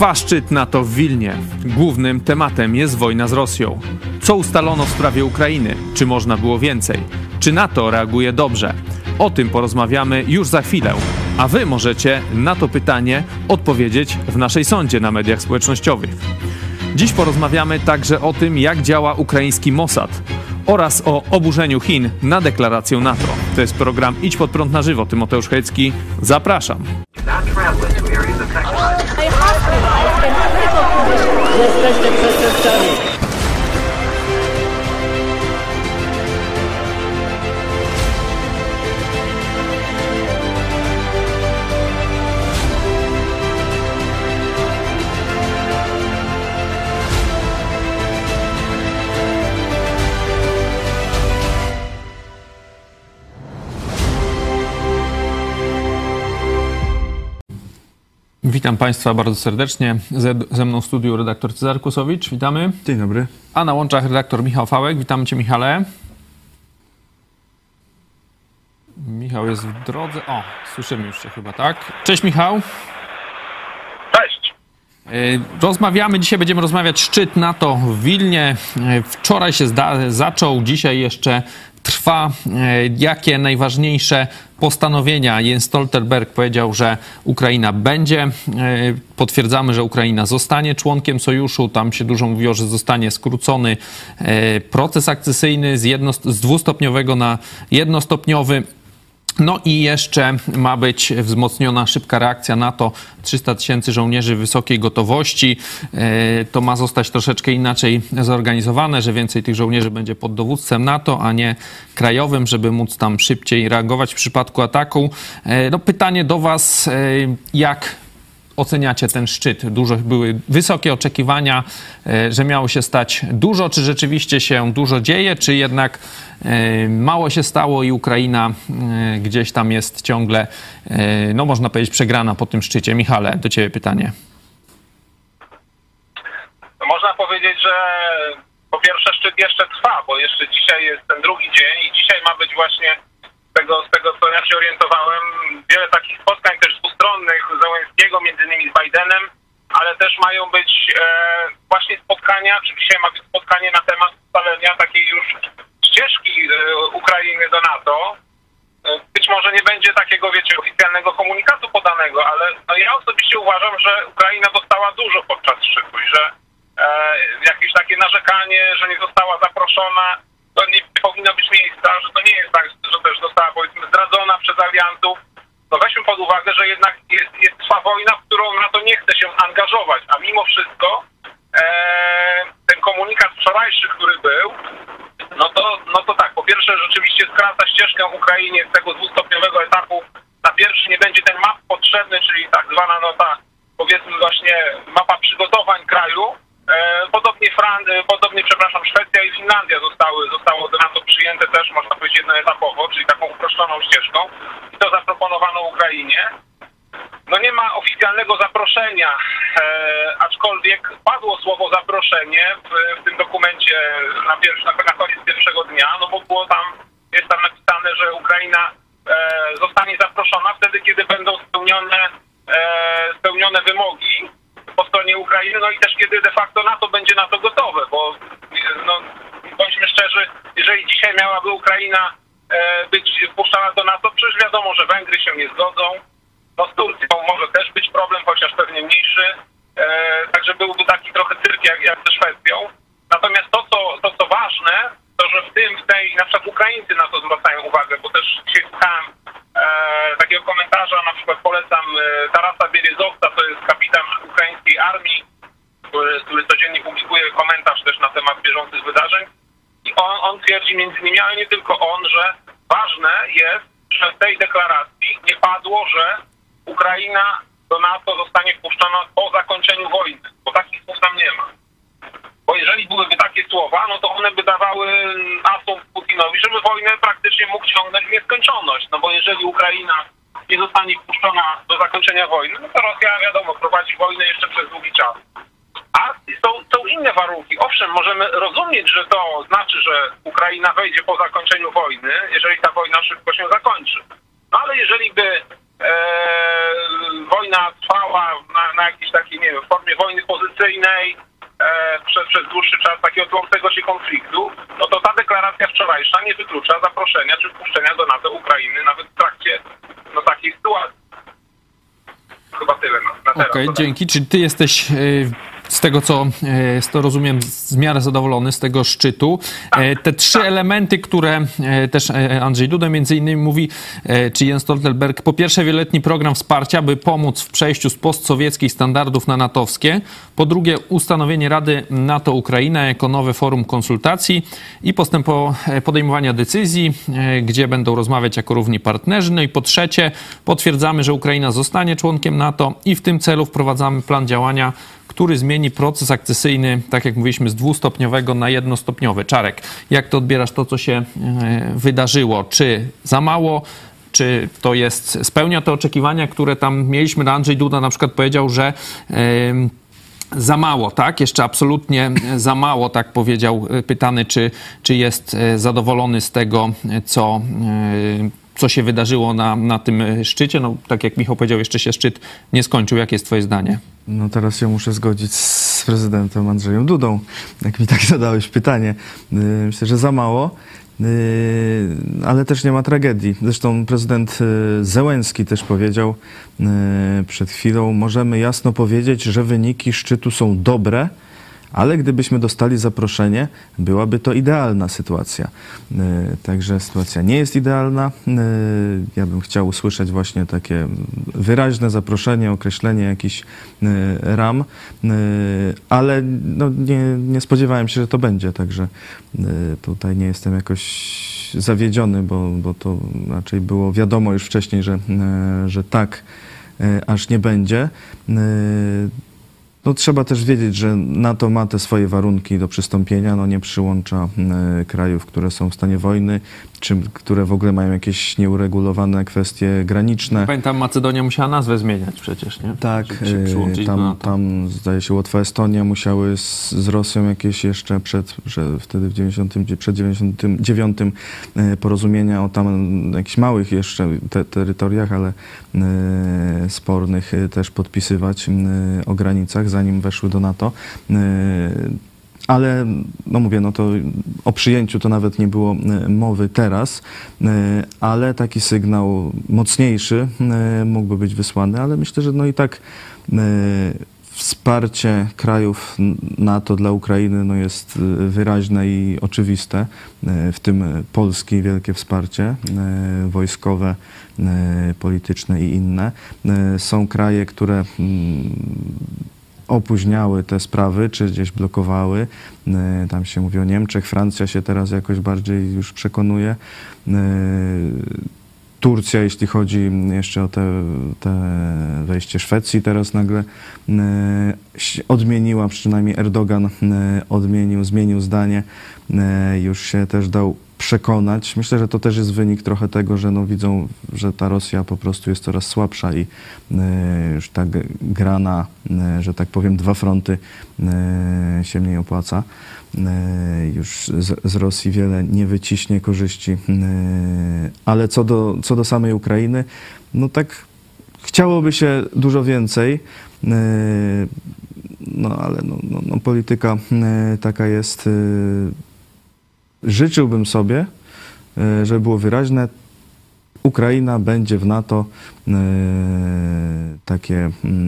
Trwa szczyt NATO w Wilnie. Głównym tematem jest wojna z Rosją. Co ustalono w sprawie Ukrainy? Czy można było więcej? Czy NATO reaguje dobrze? O tym porozmawiamy już za chwilę. A wy możecie na to pytanie odpowiedzieć w naszej sondzie na mediach społecznościowych. Dziś porozmawiamy także o tym, jak działa ukraiński Mossad oraz o oburzeniu Chin na deklarację NATO. To jest program Idź pod prąd na żywo. Tymoteusz Hejcki. Zapraszam. Jesteście przestępcami. Witam Państwa bardzo serdecznie. Ze mną w studiu redaktor Cezary Kłosowicz. Witamy. Dzień dobry. A na łączach redaktor Michał Fałek. Witamy Cię, Michale. Michał jest w drodze. O, słyszymy już Cię chyba, tak? Cześć, Michał. Cześć. Rozmawiamy, dzisiaj będziemy rozmawiać szczyt NATO w Wilnie. Wczoraj się zaczął, dzisiaj jeszcze trwa. Jakie najważniejsze postanowienia? Jens Stoltenberg powiedział, że Ukraina będzie. Potwierdzamy, że Ukraina zostanie członkiem sojuszu. Tam się dużo mówiło, że zostanie skrócony proces akcesyjny z dwustopniowego na jednostopniowy. No i jeszcze ma być wzmocniona szybka reakcja NATO, 300 000 żołnierzy wysokiej gotowości. To ma zostać troszeczkę inaczej zorganizowane, że więcej tych żołnierzy będzie pod dowództwem NATO, a nie krajowym, żeby móc tam szybciej reagować w przypadku ataku. No pytanie do Was, jak oceniacie ten szczyt? Były wysokie oczekiwania, że miało się stać dużo. Czy rzeczywiście się dużo dzieje, czy jednak mało się stało i Ukraina gdzieś tam jest ciągle, no można powiedzieć, przegrana po tym szczycie? Michale, do Ciebie pytanie. Można powiedzieć, że po pierwsze szczyt jeszcze trwa, bo jeszcze dzisiaj jest ten drugi dzień i dzisiaj ma być właśnie z tego co ja się orientowałem, wiele takich spotkań też dwustronnych Zełenskiego, między innymi z Bidenem, ale też mają być właśnie spotkania, czy dzisiaj ma być spotkanie na temat ustalenia takiej już ścieżki Ukrainy do NATO. Być może nie będzie takiego, wiecie, oficjalnego komunikatu podanego, ale no ja osobiście uważam, że Ukraina dostała dużo podczas szczytu i że jakieś takie narzekanie, że nie została zaproszona, to nie powinno być miejsca, że to nie jest tak, że też została, powiedzmy, zdradzona przez aliantów. No weźmy pod uwagę, że jednak trwa wojna, w którą NATO nie chce się angażować, a mimo wszystko ten komunikat wczorajszy, który był, no to tak, po pierwsze rzeczywiście skraca ścieżkę Ukrainie z tego dwustopniowego etapu. Na pierwszy nie będzie ten map potrzebny, czyli tak zwana powiedzmy właśnie mapa przygotowań kraju. Podobnie, Szwecja i Finlandia zostało do NATO przyjęte też, można powiedzieć, jednoetapowo, czyli taką uproszczoną ścieżką. I to zaproponowano Ukrainie. No nie ma oficjalnego zaproszenia, aczkolwiek padło słowo zaproszenie w tym dokumencie na koniec pierwszego dnia, no bo jest tam napisane, że Ukraina zostanie zaproszona wtedy, kiedy będą spełnione wymogi po stronie Ukrainy, no i też kiedy de facto NATO będzie na to gotowe, bo no, bądźmy szczerzy, jeżeli dzisiaj miałaby Ukraina być wpuszczana do NATO, przecież wiadomo, że Węgry się nie zgodzą, no z Turcją może też być problem, chociaż pewnie mniejszy, także byłby taki trochę cyrk jak ze Szwecją. Natomiast to co ważne, to że w tej, na przykład Ukraińcy na to zwracają uwagę, bo też dzisiaj słuchałem takiego komentarza, na przykład polecam Tarasa Bieryzowca, to jest kapitan ukraińskiej armii, który codziennie publikuje komentarz też na temat bieżących wydarzeń. I on twierdzi między innymi, ale nie tylko on, że ważne jest, że w tej deklaracji nie padło, że Ukraina do NATO zostanie wpuszczona po zakończeniu wojny, bo takich słów tam nie ma. Bo jeżeli byłyby takie słowa, no to one by dawały asumpt Putinowi, żeby wojnę praktycznie mógł ciągnąć w nieskończoność. No bo jeżeli Ukraina nie zostanie wpuszczona do zakończenia wojny, no to Rosja, wiadomo, prowadzi wojnę jeszcze przez długi czas. A są inne warunki. Owszem, możemy rozumieć, że to znaczy, że Ukraina wejdzie po zakończeniu wojny, jeżeli ta wojna szybko się zakończy. No ale jeżeli by wojna trwała na jakiejś takiej, nie wiem, w formie przez dłuższy czas takiego tłącącego się konfliktu, no to ta deklaracja wczorajsza nie wyklucza zaproszenia czy wpuszczenia do NATO Ukrainy nawet w trakcie takiej sytuacji. Chyba tyle na teraz. Okej, dzięki. Czy ty jesteś z tego, co rozumiem, w miarę zadowolony z tego szczytu? Te trzy elementy, które też Andrzej Duda między innymi mówi, czy Jens Stoltenberg, po pierwsze wieloletni program wsparcia, by pomóc w przejściu z postsowieckich standardów na natowskie, po drugie ustanowienie Rady NATO-Ukraina jako nowe forum konsultacji i podejmowania decyzji, gdzie będą rozmawiać jako równi partnerzy, no i po trzecie potwierdzamy, że Ukraina zostanie członkiem NATO i w tym celu wprowadzamy plan działania, który zmieni proces akcesyjny, tak jak mówiliśmy, z dwustopniowego na jednostopniowy. Czarek, jak ty odbierasz to, co się wydarzyło? Czy za mało? Czy to spełnia te oczekiwania, które tam mieliśmy? Andrzej Duda na przykład powiedział, że za mało, tak? Jeszcze absolutnie za mało, tak powiedział, pytany, czy jest zadowolony z tego, co się wydarzyło na tym szczycie. No, tak jak Michał powiedział, jeszcze się szczyt nie skończył. Jakie jest twoje zdanie? No teraz się muszę zgodzić z prezydentem Andrzejem Dudą, jak mi tak zadałeś pytanie. Myślę, że za mało, ale też nie ma tragedii. Zresztą prezydent Zełenski też powiedział przed chwilą, możemy jasno powiedzieć, że wyniki szczytu są dobre, ale gdybyśmy dostali zaproszenie, byłaby to idealna sytuacja. Także sytuacja nie jest idealna. Ja bym chciał usłyszeć właśnie takie wyraźne zaproszenie, określenie jakichś ram, ale no nie spodziewałem się, że to będzie, także tutaj nie jestem jakoś zawiedziony, bo to raczej było wiadomo już wcześniej, że tak aż nie będzie. No, trzeba też wiedzieć, że NATO ma te swoje warunki do przystąpienia, no nie przyłącza krajów, które są w stanie wojny, czy które w ogóle mają jakieś nieuregulowane kwestie graniczne. Pamiętam, Macedonia musiała nazwę zmieniać przecież, nie? Tak, tam zdaje się Łotwa, Estonia musiały z Rosją jakieś jeszcze wtedy przed 99 porozumienia o tam jakichś małych jeszcze terytoriach, ale spornych też podpisywać o granicach, zanim weszły do NATO. Ale, no mówię, no to o przyjęciu to nawet nie było mowy teraz, ale taki sygnał mocniejszy mógłby być wysłany, ale myślę, że no i tak wsparcie krajów NATO dla Ukrainy no jest wyraźne i oczywiste, w tym Polski wielkie wsparcie wojskowe, polityczne i inne. Są kraje, które opóźniały te sprawy, czy gdzieś blokowały. Tam się mówi o Niemczech, Francja się teraz jakoś bardziej już przekonuje. Turcja, jeśli chodzi jeszcze o te wejście Szwecji, teraz nagle odmieniła, przynajmniej Erdogan zmienił zdanie, już się też dał przekonać. Myślę, że to też jest wynik trochę tego, że no widzą, że ta Rosja po prostu jest coraz słabsza i już tak gra na, że tak powiem, dwa fronty się mniej opłaca. Już z Rosji wiele nie wyciśnie korzyści. Ale co do samej Ukrainy, no tak chciałoby się dużo więcej, no ale no, polityka taka jest. Życzyłbym sobie, żeby było wyraźne, Ukraina będzie w NATO, takie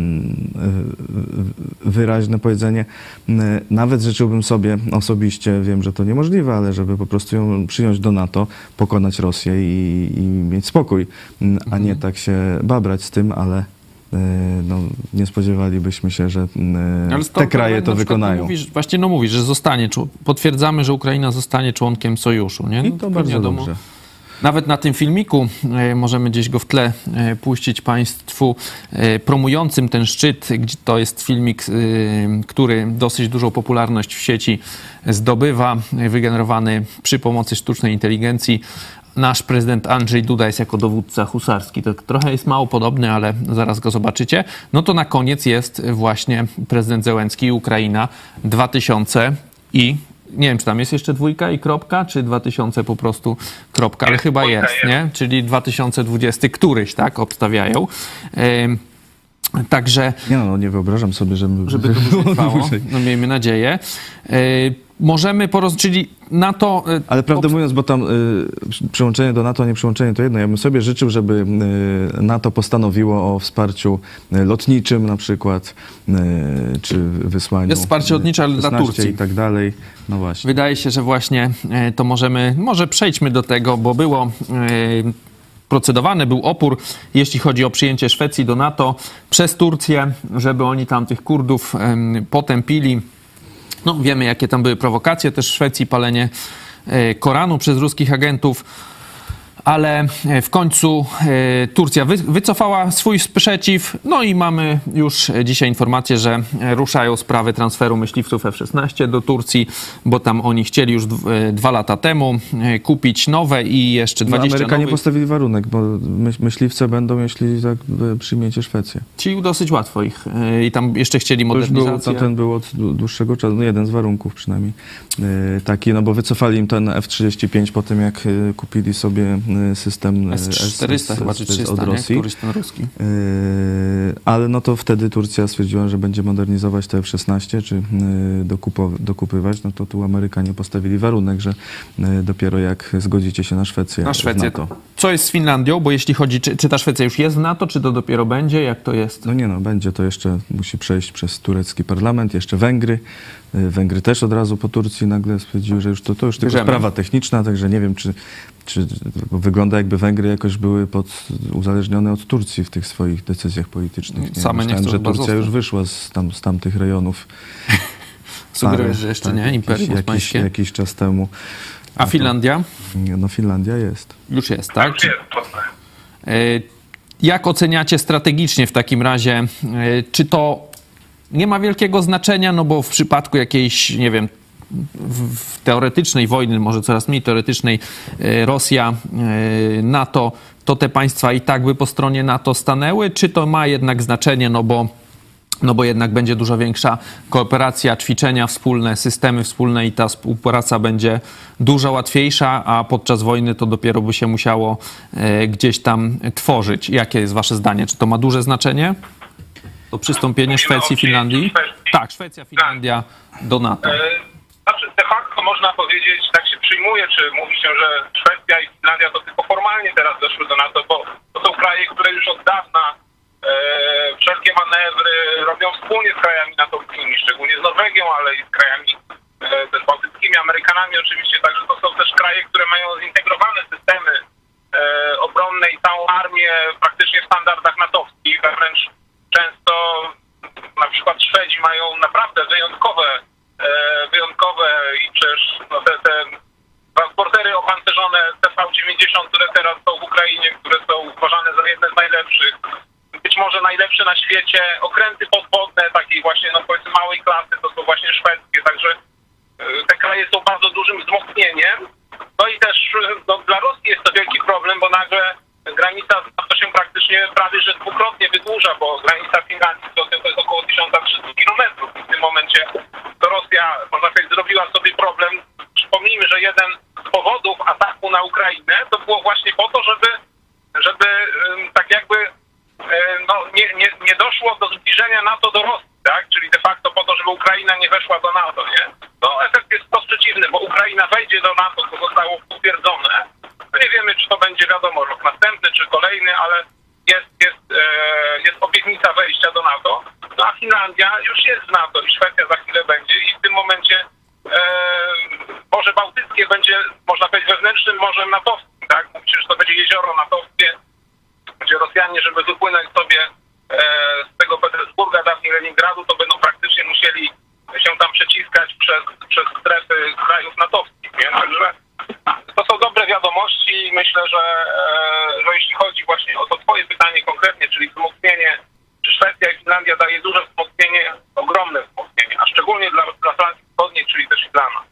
wyraźne powiedzenie. Nawet życzyłbym sobie osobiście, wiem, że to niemożliwe, ale żeby po prostu ją przyjąć do NATO, pokonać Rosję i mieć spokój, a nie tak się babrać z tym, ale no, nie spodziewalibyśmy się, że te kraje to wykonają. Mówisz, że potwierdzamy, że Ukraina zostanie członkiem sojuszu, nie? No, i to bardzo wiadomo, dobrze. Nawet na tym filmiku, możemy gdzieś go w tle puścić Państwu, promującym ten szczyt, gdzie to jest filmik, który dosyć dużą popularność w sieci zdobywa, wygenerowany przy pomocy sztucznej inteligencji. Nasz prezydent Andrzej Duda jest jako dowódca husarski. To trochę jest mało podobny, ale zaraz go zobaczycie. No to na koniec jest właśnie prezydent Zełenski i Ukraina 2000 i nie wiem, czy tam jest jeszcze dwójka i kropka, czy 2000 po prostu kropka, ale chyba jest, nie? Czyli 2020 któryś, tak, obstawiają. Także Nie wyobrażam sobie, żeby to dłużej trwało, no miejmy nadzieję. Możemy czyli NATO... Ale prawdę mówiąc, bo tam przyłączenie do NATO, nie przyłączenie to jedno. Ja bym sobie życzył, żeby NATO postanowiło o wsparciu lotniczym na przykład, czy wysłaniu... Jest wsparcie lotnicze dla Turcji. I tak dalej. No właśnie. Wydaje się, że właśnie to może przejdźmy do tego, bo było... procedowany był opór, jeśli chodzi o przyjęcie Szwecji do NATO przez Turcję, żeby oni tam tych Kurdów potępili. No, wiemy, jakie tam były prowokacje też w Szwecji, palenie Koranu przez ruskich agentów, ale w końcu Turcja wycofała swój sprzeciw, no i mamy już dzisiaj informację, że ruszają sprawy transferu myśliwców F-16 do Turcji, bo tam oni chcieli już 2 lata temu kupić nowe i jeszcze 20 Amerykanie nowych. postawili warunek, bo myśliwce będą, jeśli przyjmiecie Szwecję. Czyli dosyć łatwo ich. I tam jeszcze chcieli modernizację. Ten był od dłuższego czasu, no jeden z warunków przynajmniej taki, no bo wycofali im ten F-35 po tym, jak kupili sobie system S-400 chyba, czy 300, od Rosji. Któryś ten ruski. Ale no to wtedy Turcja stwierdziła, że będzie modernizować te F-16, czy dokupywać, no to tu Amerykanie postawili warunek, że dopiero jak zgodzicie się na Szwecję. Na Szwecję. NATO. Co jest z Finlandią? Bo jeśli chodzi, czy ta Szwecja już jest w NATO, czy to dopiero będzie? Jak to jest? No będzie, to jeszcze musi przejść przez turecki parlament, jeszcze Węgry. Węgry też od razu po Turcji nagle stwierdziły, że już to już tylko sprawa techniczna, także nie wiem, czy wygląda jakby Węgry jakoś były uzależnione od Turcji w tych swoich decyzjach politycznych. Same nie chcą, że Turcja już wyszła z tamtych rejonów. Sugerujesz, że jeszcze nie? Imperium Osmańskie? Jakiś czas temu. A Finlandia? No Finlandia jest. Już jest, tak? Jak oceniacie strategicznie w takim razie? Czy to nie ma wielkiego znaczenia, no bo w przypadku jakiejś, nie wiem, w teoretycznej wojny, może coraz mniej teoretycznej, Rosja, NATO, to te państwa i tak by po stronie NATO stanęły? Czy to ma jednak znaczenie, no bo jednak będzie dużo większa kooperacja, ćwiczenia wspólne, systemy wspólne i ta współpraca będzie dużo łatwiejsza, a podczas wojny to dopiero by się musiało gdzieś tam tworzyć. Jakie jest wasze zdanie? Czy to ma duże znaczenie? To przystąpienie Szwecji, Finlandii? Tak, Szwecja, Finlandia do NATO. Znaczy de facto można powiedzieć, tak się przyjmuje, czy mówi się, że Szwecja i Finlandia to tylko formalnie teraz doszły do NATO, bo to są kraje, które już od dawna wszelkie manewry robią wspólnie z krajami natowskimi, szczególnie z Norwegią, ale i z krajami też bałtyckimi, Amerykanami oczywiście, także to są też kraje, które mają zintegrowane systemy obronne i całą armię praktycznie w standardach natowskich, a wręcz często na przykład Szwedzi mają naprawdę wyjątkowe i przecież no, te transportery opancerzone TV-90, które teraz są w Ukrainie, które są uważane za jedne z najlepszych, być może najlepsze na świecie, okręty podwodne takiej właśnie, no powiedzmy małej klasy, to są właśnie szwedzkie, także te kraje są bardzo dużym wzmocnieniem. No i też no, dla Rosji jest to wielki problem, bo nagle granica z NATO się praktycznie prawie że dwukrotnie wydłuża, bo granica Finlandii to jest około 1300 kilometrów. W tym momencie to Rosja, można powiedzieć, zrobiła sobie problem. Przypomnijmy, że jeden z powodów ataku na Ukrainę to było właśnie po to, żeby tak jakby no, nie doszło do zbliżenia NATO do Rosji, tak? Czyli de facto po to, żeby Ukraina nie weszła do NATO, nie? No efekt jest wprost przeciwny, bo Ukraina wejdzie do NATO, to zostało potwierdzone. No nie wiemy, czy to będzie, wiadomo, rok następny, czy kolejny, ale jest obietnica wejścia do NATO. No a Finlandia już jest w NATO i Szwecja za chwilę będzie i w tym momencie Morze Bałtyckie będzie, można powiedzieć, wewnętrznym morzem natowskim, tak? Mówi się, że to będzie jezioro natowskie, gdzie Rosjanie, żeby wypłynąć sobie z tego Petersburga, dawniej Leningradu, to będą praktycznie musieli się tam przeciskać przez strefy krajów natowskich, nie? Także to są dobre wiadomości i myślę, że jeśli chodzi właśnie o to twoje pytanie konkretnie, czyli wzmocnienie, czy Szwecja i Finlandia daje duże wzmocnienie, ogromne wzmocnienie, a szczególnie dla Francji Wschodniej, czyli też i dla nas.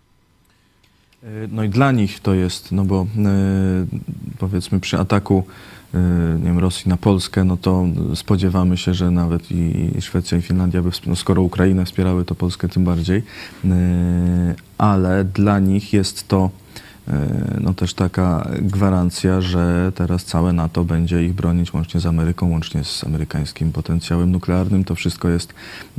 No i dla nich to jest, no bo powiedzmy przy ataku nie wiem, Rosji na Polskę, no to spodziewamy się, że nawet i Szwecja i Finlandia, no skoro Ukrainę wspierały, to Polskę tym bardziej, ale dla nich jest to no też taka gwarancja, że teraz całe NATO będzie ich bronić łącznie z Ameryką, łącznie z amerykańskim potencjałem nuklearnym. To wszystko jest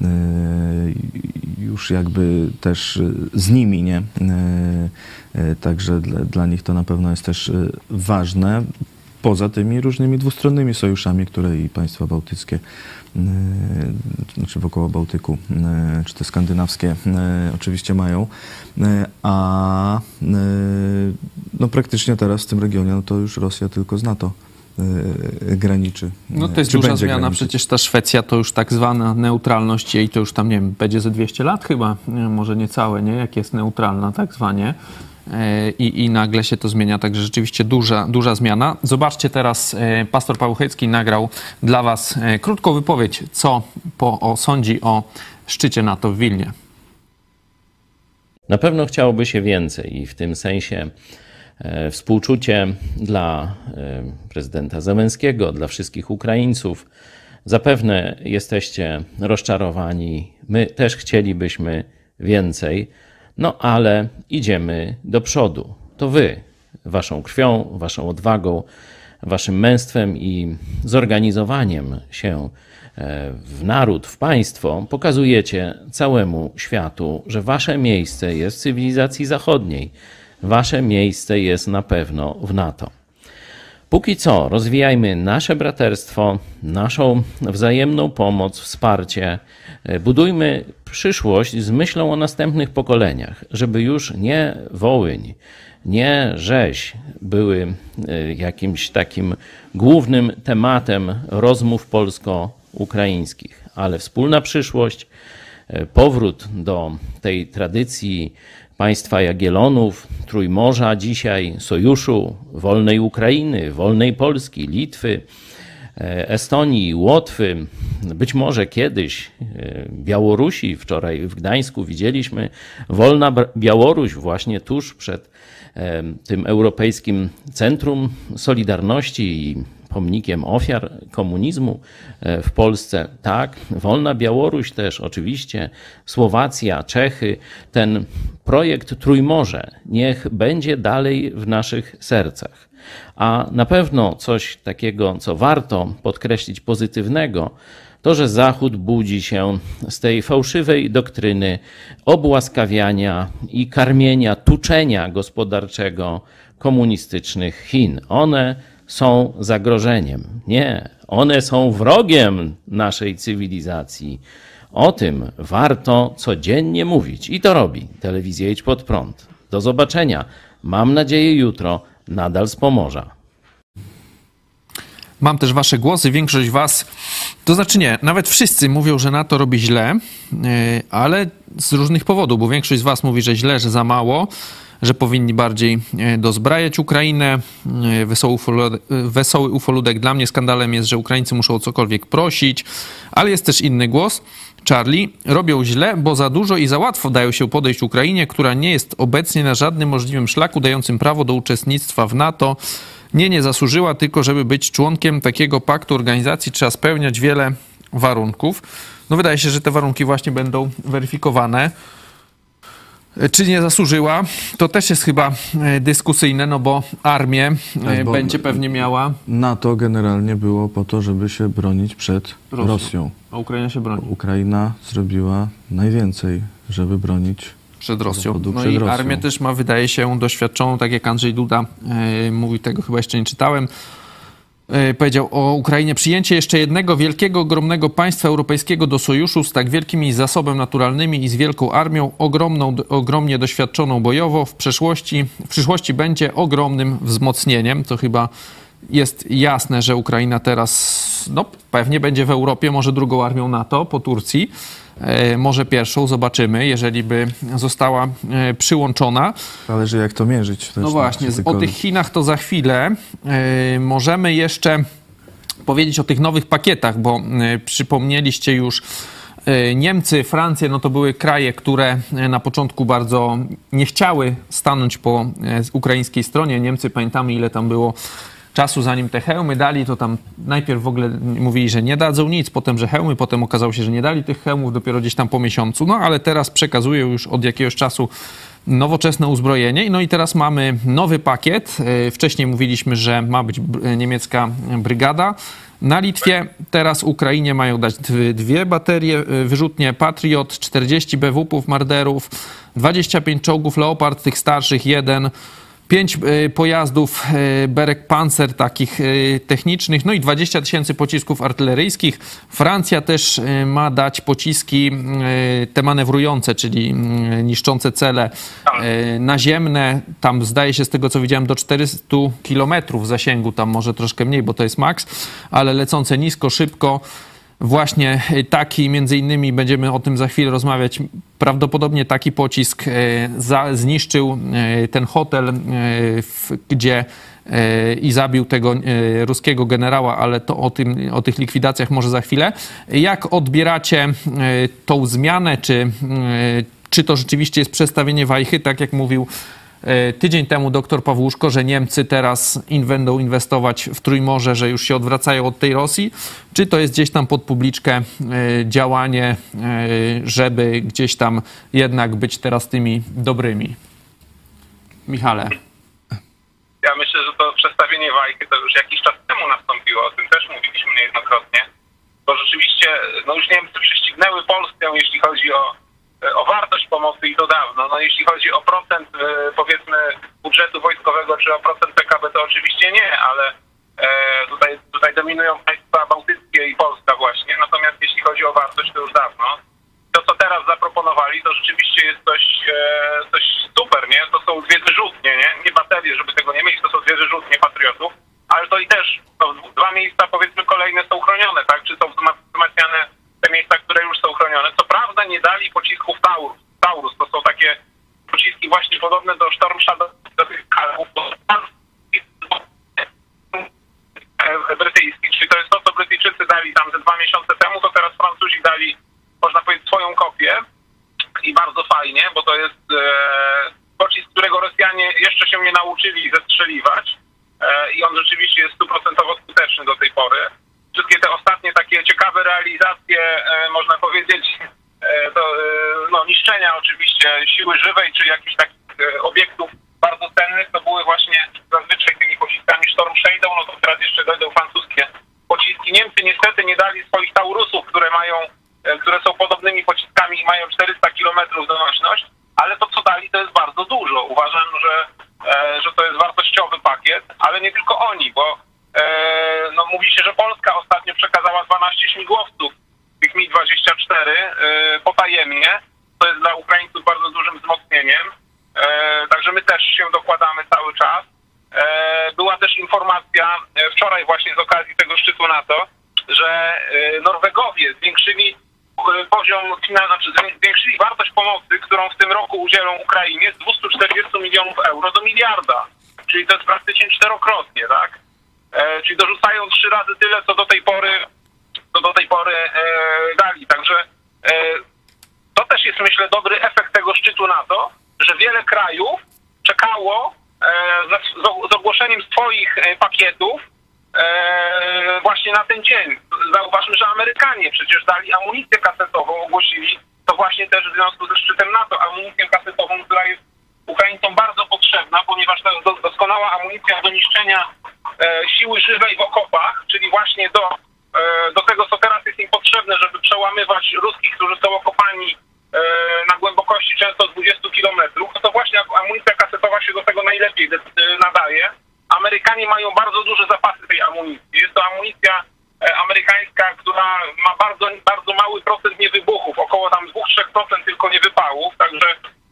już jakby też z nimi, nie? Także dla nich to na pewno jest też ważne. Poza tymi różnymi dwustronnymi sojuszami, które i państwa bałtyckie, znaczy wokoło Bałtyku, czy te skandynawskie oczywiście mają, a no praktycznie teraz w tym regionie no to już Rosja tylko z NATO graniczy. No to jest czy duża będzie zmiana, graniczyć. przecież ta Szwecja to już tak zwana neutralność jej to już tam, nie wiem, będzie ze 200 lat chyba, może niecałe, nie? Jak jest neutralna tak zwanie. I nagle się to zmienia, także rzeczywiście duża zmiana. Zobaczcie teraz, pastor Paweł Chojecki nagrał dla was krótką wypowiedź, co sądzi o szczycie NATO w Wilnie. Na pewno chciałoby się więcej i w tym sensie współczucie dla prezydenta Zełenskiego, dla wszystkich Ukraińców. Zapewne jesteście rozczarowani, my też chcielibyśmy więcej, no ale idziemy do przodu. To wy, waszą krwią, waszą odwagą, waszym męstwem i zorganizowaniem się w naród, w państwo, pokazujecie całemu światu, że wasze miejsce jest w cywilizacji zachodniej. Wasze miejsce jest na pewno w NATO. Póki co rozwijajmy nasze braterstwo, naszą wzajemną pomoc, wsparcie. Budujmy przyszłość z myślą o następnych pokoleniach, żeby już nie Wołyń, nie rzeź były jakimś takim głównym tematem rozmów polsko-ukraińskich, ale wspólna przyszłość, powrót do tej tradycji państwa Jagiellonów, Trójmorza dzisiaj, sojuszu, wolnej Ukrainy, wolnej Polski, Litwy, Estonii, Łotwy, być może kiedyś Białorusi. Wczoraj w Gdańsku widzieliśmy wolna Białoruś właśnie tuż przed tym Europejskim Centrum Solidarności i pomnikiem ofiar komunizmu w Polsce. Tak, wolna Białoruś też oczywiście, Słowacja, Czechy. Ten projekt Trójmorze niech będzie dalej w naszych sercach. A na pewno coś takiego, co warto podkreślić pozytywnego, to, że Zachód budzi się z tej fałszywej doktryny obłaskawiania i karmienia, tuczenia gospodarczego komunistycznych Chin. One są zagrożeniem. Nie, one są wrogiem naszej cywilizacji. O tym warto codziennie mówić i to robi telewizja Idź Pod Prąd. Do zobaczenia, mam nadzieję jutro, nadal z Pomorza. Mam też wasze głosy, większość was, to znaczy nie, nawet wszyscy mówią, że NATO robi źle, ale z różnych powodów, bo większość z was mówi, że źle, że za mało, że powinni bardziej dozbrajać Ukrainę. Wesoły ufoludek, dla mnie skandalem jest, że Ukraińcy muszą o cokolwiek prosić, ale jest też inny głos. Charlie, robią źle, bo za dużo i za łatwo dają się podejść Ukrainie, która nie jest obecnie na żadnym możliwym szlaku dającym prawo do uczestnictwa w NATO. Nie zasłużyła, tylko żeby być członkiem takiego paktu organizacji trzeba spełniać wiele warunków. No wydaje się, że te warunki właśnie będą weryfikowane. Czy nie zasłużyła? To też jest chyba dyskusyjne, no bo armię będzie pewnie miała. NATO generalnie było po to, żeby się bronić przed Rosją. A Ukraina się broni. Ukraina zrobiła najwięcej, żeby bronić przed Rosją. Zachodu No przed i Rosją. armię też ma, wydaje się, doświadczoną, tak jak Andrzej Duda mówił, tego chyba jeszcze nie czytałem. Powiedział o Ukrainie: przyjęcie jeszcze jednego wielkiego, ogromnego państwa europejskiego do sojuszu z tak wielkimi zasobem naturalnymi i z wielką armią, ogromnie doświadczoną bojowo, w przyszłości będzie ogromnym wzmocnieniem. To chyba jest jasne, że Ukraina teraz pewnie będzie w Europie, może drugą armią NATO po Turcji, może pierwszą, zobaczymy, jeżeli by została przyłączona. Zależy jak to mierzyć. No właśnie, o tych Chinach to za chwilę. Możemy jeszcze powiedzieć o tych nowych pakietach, bo przypomnieliście już Niemcy, Francja, no to były kraje, które na początku bardzo nie chciały stanąć po ukraińskiej stronie. Niemcy, pamiętamy ile tam było czasu, zanim te hełmy dali, to tam najpierw w ogóle mówili, że nie dadzą nic, potem, że hełmy, potem okazało się, że nie dali tych hełmów dopiero gdzieś tam po miesiącu. No ale teraz przekazują już od jakiegoś czasu nowoczesne uzbrojenie. No i teraz mamy nowy pakiet. Wcześniej mówiliśmy, że ma być niemiecka brygada na Litwie. Teraz Ukrainie mają dać 2 baterie wyrzutnie Patriot, 40 BW-ów Marderów, 25 czołgów Leopard, tych starszych 1, 5 pojazdów Berek Panzer takich technicznych, no i 20 000 pocisków artyleryjskich. Francja też ma dać pociski te manewrujące, czyli niszczące cele naziemne. Tam zdaje się z tego, co widziałem, do 400 kilometrów zasięgu, tam może troszkę mniej, bo to jest maks, ale lecące nisko, szybko. Właśnie taki, między innymi, będziemy o tym za chwilę rozmawiać, prawdopodobnie taki pocisk zniszczył ten hotel, gdzie i zabił tego ruskiego generała, ale to o tych likwidacjach może za chwilę. Jak odbieracie tą zmianę? Czy to rzeczywiście jest przestawienie wajchy, tak jak mówił tydzień temu doktor Pawłuszko, że Niemcy teraz będą inwestować w Trójmorze, że już się odwracają od tej Rosji? Czy to jest gdzieś tam pod publiczkę działanie, żeby gdzieś tam jednak być teraz tymi dobrymi? Michale. Ja myślę, że to przestawienie wajchy to już jakiś czas temu nastąpiło. O tym też mówiliśmy niejednokrotnie. Bo rzeczywiście, no już Niemcy prześcignęły Polskę, jeśli chodzi o wartość pomocy i to dawno. No jeśli chodzi o procent, powiedzmy, budżetu wojskowego, czy o procent PKB, to oczywiście nie, ale tutaj dominują państwa bałtyckie i Polska właśnie. Natomiast jeśli chodzi o wartość, to już dawno. To, co teraz zaproponowali, to rzeczywiście jest coś super, nie? To są 2 wyrzutnie, nie baterie, żeby tego nie mieć, to są 2 wyrzutnie Patriotów, ale to i też 2 miejsca, powiedzmy, kolejne są chronione, tak? Czy są wzmacniane te miejsca, które już są chronione. Co prawda nie dali pocisków Taurus. To są takie pociski właśnie podobne do Storm Shadow, do tych kalków brytyjskich. Czyli to jest to, co Brytyjczycy dali tam ze 2 miesiące temu, to teraz Francuzi dali, można powiedzieć, swoją kopię. I bardzo fajnie, bo to jest pocisk, którego Rosjanie jeszcze się nie nauczyli zestrzeliwać. I on rzeczywiście jest 100% skuteczny do tej pory. Wszystkie te ostatnie takie ciekawe realizacje, można powiedzieć, niszczenia oczywiście siły żywej, czy jakichś takich obiektów bardzo cennych, to były właśnie zazwyczaj tymi pociskami Storm Shadow, no to teraz jeszcze dojdą francuskie pociski. Niemcy niestety nie dali swoich Taurusów, które są podobnymi pociskami i mają 400 km donośność, ale to, co dali, to jest bardzo dużo. Uważam, że to jest wartościowy pakiet, ale nie tylko oni, bo mówi się, że Polska ostatnio przekazała 12 śmigłowców, tych Mi-24, potajemnie. To jest dla Ukraińców bardzo dużym wzmocnieniem. Także my też się dokładamy cały czas. Była też informacja wczoraj właśnie z okazji tego szczytu NATO, że Norwegowie zwiększyli zwiększyli wartość pomocy, którą w tym roku udzielą Ukrainie z 240 milionów euro do 1 miliarda. Czyli to jest praktycznie 4-krotnie, tak? Czyli dorzucają 3 razy tyle, co do tej pory dali. Także to też jest, myślę, dobry efekt tego szczytu NATO, że wiele krajów czekało z ogłoszeniem swoich pakietów właśnie na ten dzień. Zauważmy, że Amerykanie przecież dali amunicję kasetową, ogłosili to właśnie też w związku ze szczytem NATO, amunicję kasetową, która jest Ukraińcom bardzo potrzebna, ponieważ to jest doskonała amunicja do niszczenia siły żywej w okopach, czyli właśnie do tego, co teraz jest im potrzebne, żeby przełamywać ruskich, którzy są okopani na głębokości często 20 kilometrów. To właśnie amunicja kasetowa się do tego najlepiej nadaje. Amerykanie mają bardzo duże zapasy tej amunicji. Jest to amunicja amerykańska, która ma bardzo, bardzo mały procent niewybuchów, około tam 2-3% tylko niewypałów, także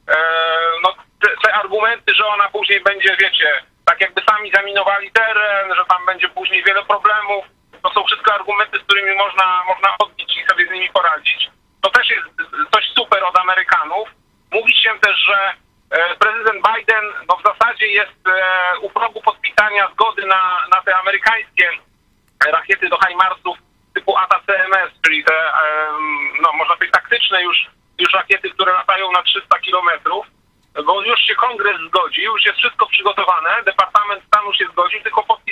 te argumenty, że ona później będzie, wiecie, tak jakby sami zaminowali teren, że tam będzie później wiele problemów, to są wszystko argumenty, z którymi można odbić i sobie z nimi poradzić. To też jest coś super od Amerykanów. Mówi się też, że prezydent Biden w zasadzie jest u progu podpisania zgody na te amerykańskie rakiety do HIMARS-ów typu ATACMS, czyli te, można powiedzieć, taktyczne już rakiety, które latają na 300 kilometrów, bo już się Kongres zgodził, już jest wszystko przygotowane, Departament Stanu się zgodził, tylko podpis Bidena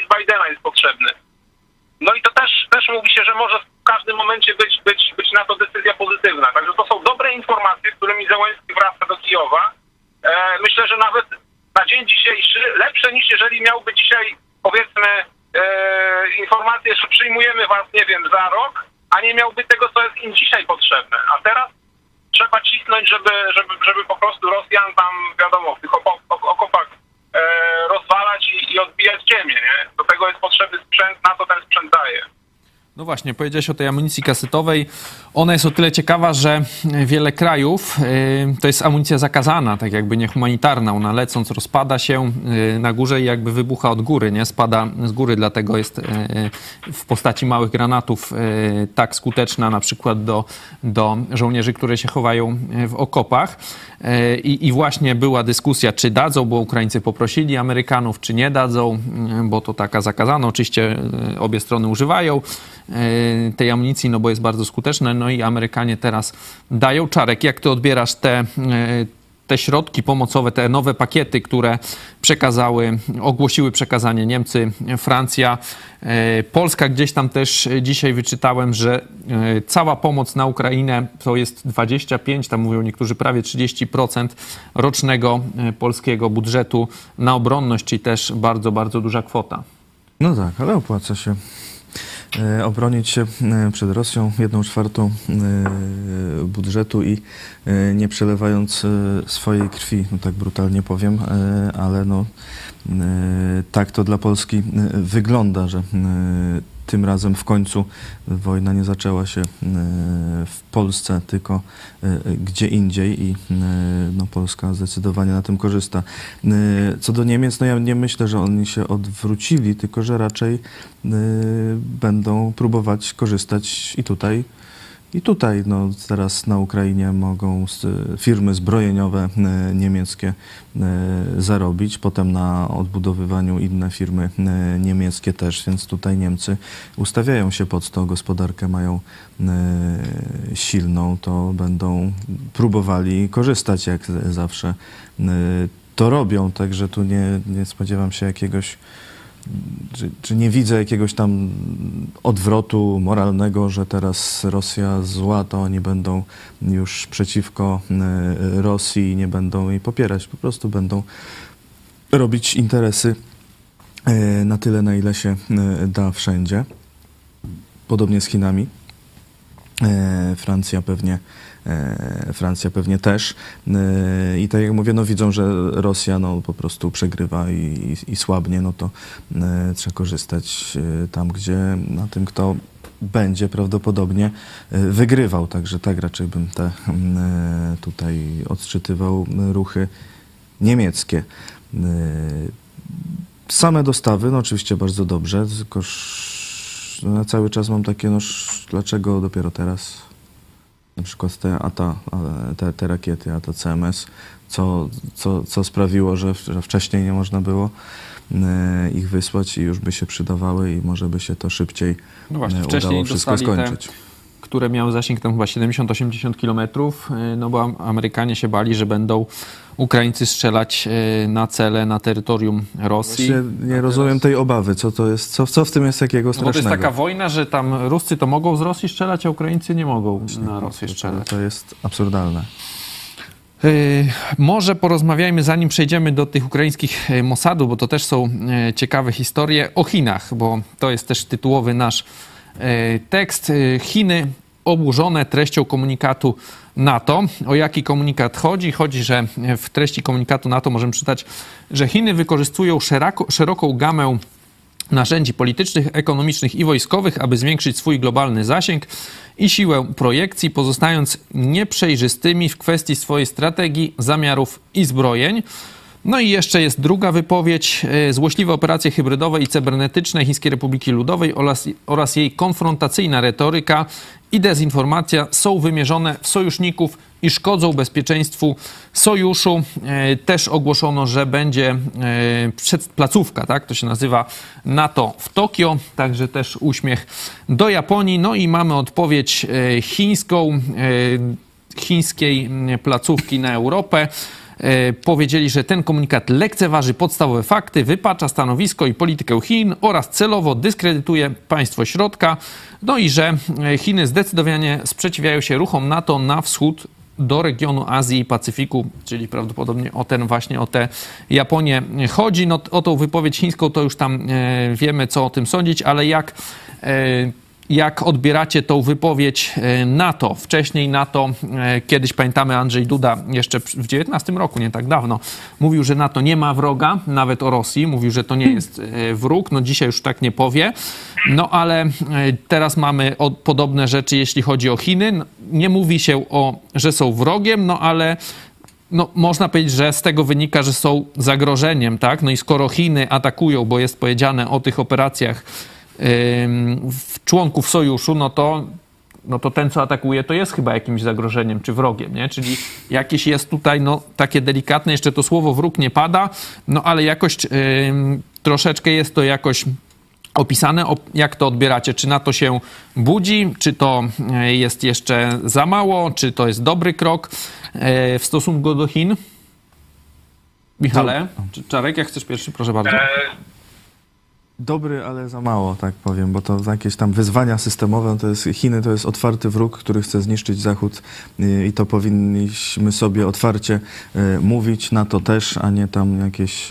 jest potrzebny. No i to też mówi się, że może w każdym momencie być na to decyzja pozytywna. Także to są dobre informacje, z którymi Zełenski wraca do Kijowa. Myślę, że nawet na dzień dzisiejszy lepsze niż jeżeli miałby dzisiaj, powiedzmy, informację, że przyjmujemy was, nie wiem, za rok, a nie miałby tego, co jest im dzisiaj potrzebne. A teraz trzeba cisnąć, żeby po prostu Rosjan tam, wiadomo, w tych okopach rozwalać i odbijać ziemię, nie? Do tego jest potrzebny sprzęt, na to ten sprzęt daje. No właśnie, powiedziałeś o tej amunicji kasetowej. Ona jest o tyle ciekawa, że wiele krajów to jest amunicja zakazana, tak jakby niehumanitarna. Ona lecąc rozpada się na górze i jakby wybucha od góry, nie? Spada z góry, dlatego jest w postaci małych granatów tak skuteczna na przykład do żołnierzy, które się chowają w okopach. I właśnie była dyskusja, czy dadzą, bo Ukraińcy poprosili Amerykanów, czy nie dadzą, bo to taka zakazana. Oczywiście obie strony używają tej amunicji, no bo jest bardzo skuteczne, no i Amerykanie teraz dają. Czarek, jak ty odbierasz te środki pomocowe, te nowe pakiety, które ogłosiły przekazanie Niemcy, Francja, Polska? Gdzieś tam też dzisiaj wyczytałem, że cała pomoc na Ukrainę to jest 25, tam mówią niektórzy prawie 30% rocznego polskiego budżetu na obronność, czyli też bardzo, bardzo duża kwota. No tak, ale opłaca się obronić się przed Rosją 1/4 budżetu i nie przelewając swojej krwi, no tak brutalnie powiem, ale no tak to dla Polski wygląda, że tym razem w końcu wojna nie zaczęła się w Polsce, tylko gdzie indziej i no, Polska zdecydowanie na tym korzysta. Co do Niemiec, no ja nie myślę, że oni się odwrócili, tylko że raczej będą próbować korzystać i tutaj, no teraz na Ukrainie mogą firmy zbrojeniowe niemieckie zarobić, potem na odbudowywaniu inne firmy niemieckie też, więc tutaj Niemcy ustawiają się pod to, gospodarkę mają silną, to będą próbowali korzystać, jak zawsze to robią, także tu nie spodziewam się jakiegoś, czy nie widzę jakiegoś tam odwrotu moralnego, że teraz Rosja zła, to oni będą już przeciwko Rosji i nie będą jej popierać. Po prostu będą robić interesy na tyle, na ile się da wszędzie. Podobnie z Chinami. Francja pewnie też. I tak jak mówię, no widzą, że Rosja no, po prostu przegrywa i słabnie, no to trzeba korzystać tam, gdzie na tym, kto będzie prawdopodobnie wygrywał. Także tak raczej bym tutaj odczytywał ruchy niemieckie. Same dostawy, no oczywiście bardzo dobrze, tylko ja cały czas mam takie, no dlaczego dopiero teraz? Na przykład te rakiety ATACMS, co sprawiło, że wcześniej nie można było ich wysłać i już by się przydawały i może by się to szybciej udało wszystko skończyć. Które miały zasięg tam chyba 70-80 kilometrów, no bo Amerykanie się bali, że będą Ukraińcy strzelać na cele na terytorium Rosji. Właśnie nie rozumiem tej obawy. Co to jest? Co w tym jest takiego strasznego? No bo to jest taka wojna, że tam Ruscy to mogą z Rosji strzelać, a Ukraińcy nie mogą na Rosję strzelać. To jest absurdalne. Może porozmawiajmy, zanim przejdziemy do tych ukraińskich Mossadów, bo to też są ciekawe historie, o Chinach, bo to jest też tytułowy nasz tekst. Chiny oburzone treścią komunikatu NATO. O jaki komunikat chodzi? Chodzi, że w treści komunikatu NATO możemy czytać, że Chiny wykorzystują szeroką gamę narzędzi politycznych, ekonomicznych i wojskowych, aby zwiększyć swój globalny zasięg i siłę projekcji, pozostając nieprzejrzystymi w kwestii swojej strategii, zamiarów i zbrojeń. No i jeszcze jest druga wypowiedź. Złośliwe operacje hybrydowe i cybernetyczne Chińskiej Republiki Ludowej oraz jej konfrontacyjna retoryka i dezinformacja są wymierzone w sojuszników i szkodzą bezpieczeństwu sojuszu. Też ogłoszono, że będzie placówka, tak? To się nazywa NATO w Tokio, także też uśmiech do Japonii. No i mamy odpowiedź chińskiej placówki na Europę. powiedzieli, że ten komunikat lekceważy podstawowe fakty, wypacza stanowisko i politykę Chin oraz celowo dyskredytuje państwo środka. No i że Chiny zdecydowanie sprzeciwiają się ruchom NATO na wschód do regionu Azji i Pacyfiku, czyli prawdopodobnie o tę Japonię chodzi. No, o tą wypowiedź chińską to już tam wiemy, co o tym sądzić, ale jak odbieracie tą wypowiedź NATO? Wcześniej NATO, kiedyś pamiętamy, Andrzej Duda jeszcze w 19 roku, nie tak dawno, mówił, że NATO nie ma wroga, nawet o Rosji, mówił, że to nie jest wróg, no dzisiaj już tak nie powie, no ale teraz mamy podobne rzeczy, jeśli chodzi o Chiny. Nie mówi się że są wrogiem, no ale można powiedzieć, że z tego wynika, że są zagrożeniem, tak? No i skoro Chiny atakują, bo jest powiedziane o tych operacjach członków sojuszu, no to ten, co atakuje, to jest chyba jakimś zagrożeniem czy wrogiem, nie? Czyli jakieś jest tutaj takie delikatne, jeszcze to słowo wróg nie pada, no ale jakoś troszeczkę jest to jakoś opisane. Jak to odbieracie? Czy NATO się budzi? Czy to jest jeszcze za mało? Czy to jest dobry krok w stosunku do Chin? Michale? Czarek, jak chcesz pierwszy? Proszę bardzo. Dobry, ale za mało, tak powiem, bo to jakieś tam wyzwania systemowe, Chiny to jest otwarty wróg, który chce zniszczyć Zachód i to powinniśmy sobie otwarcie mówić, NATO też, a nie tam jakieś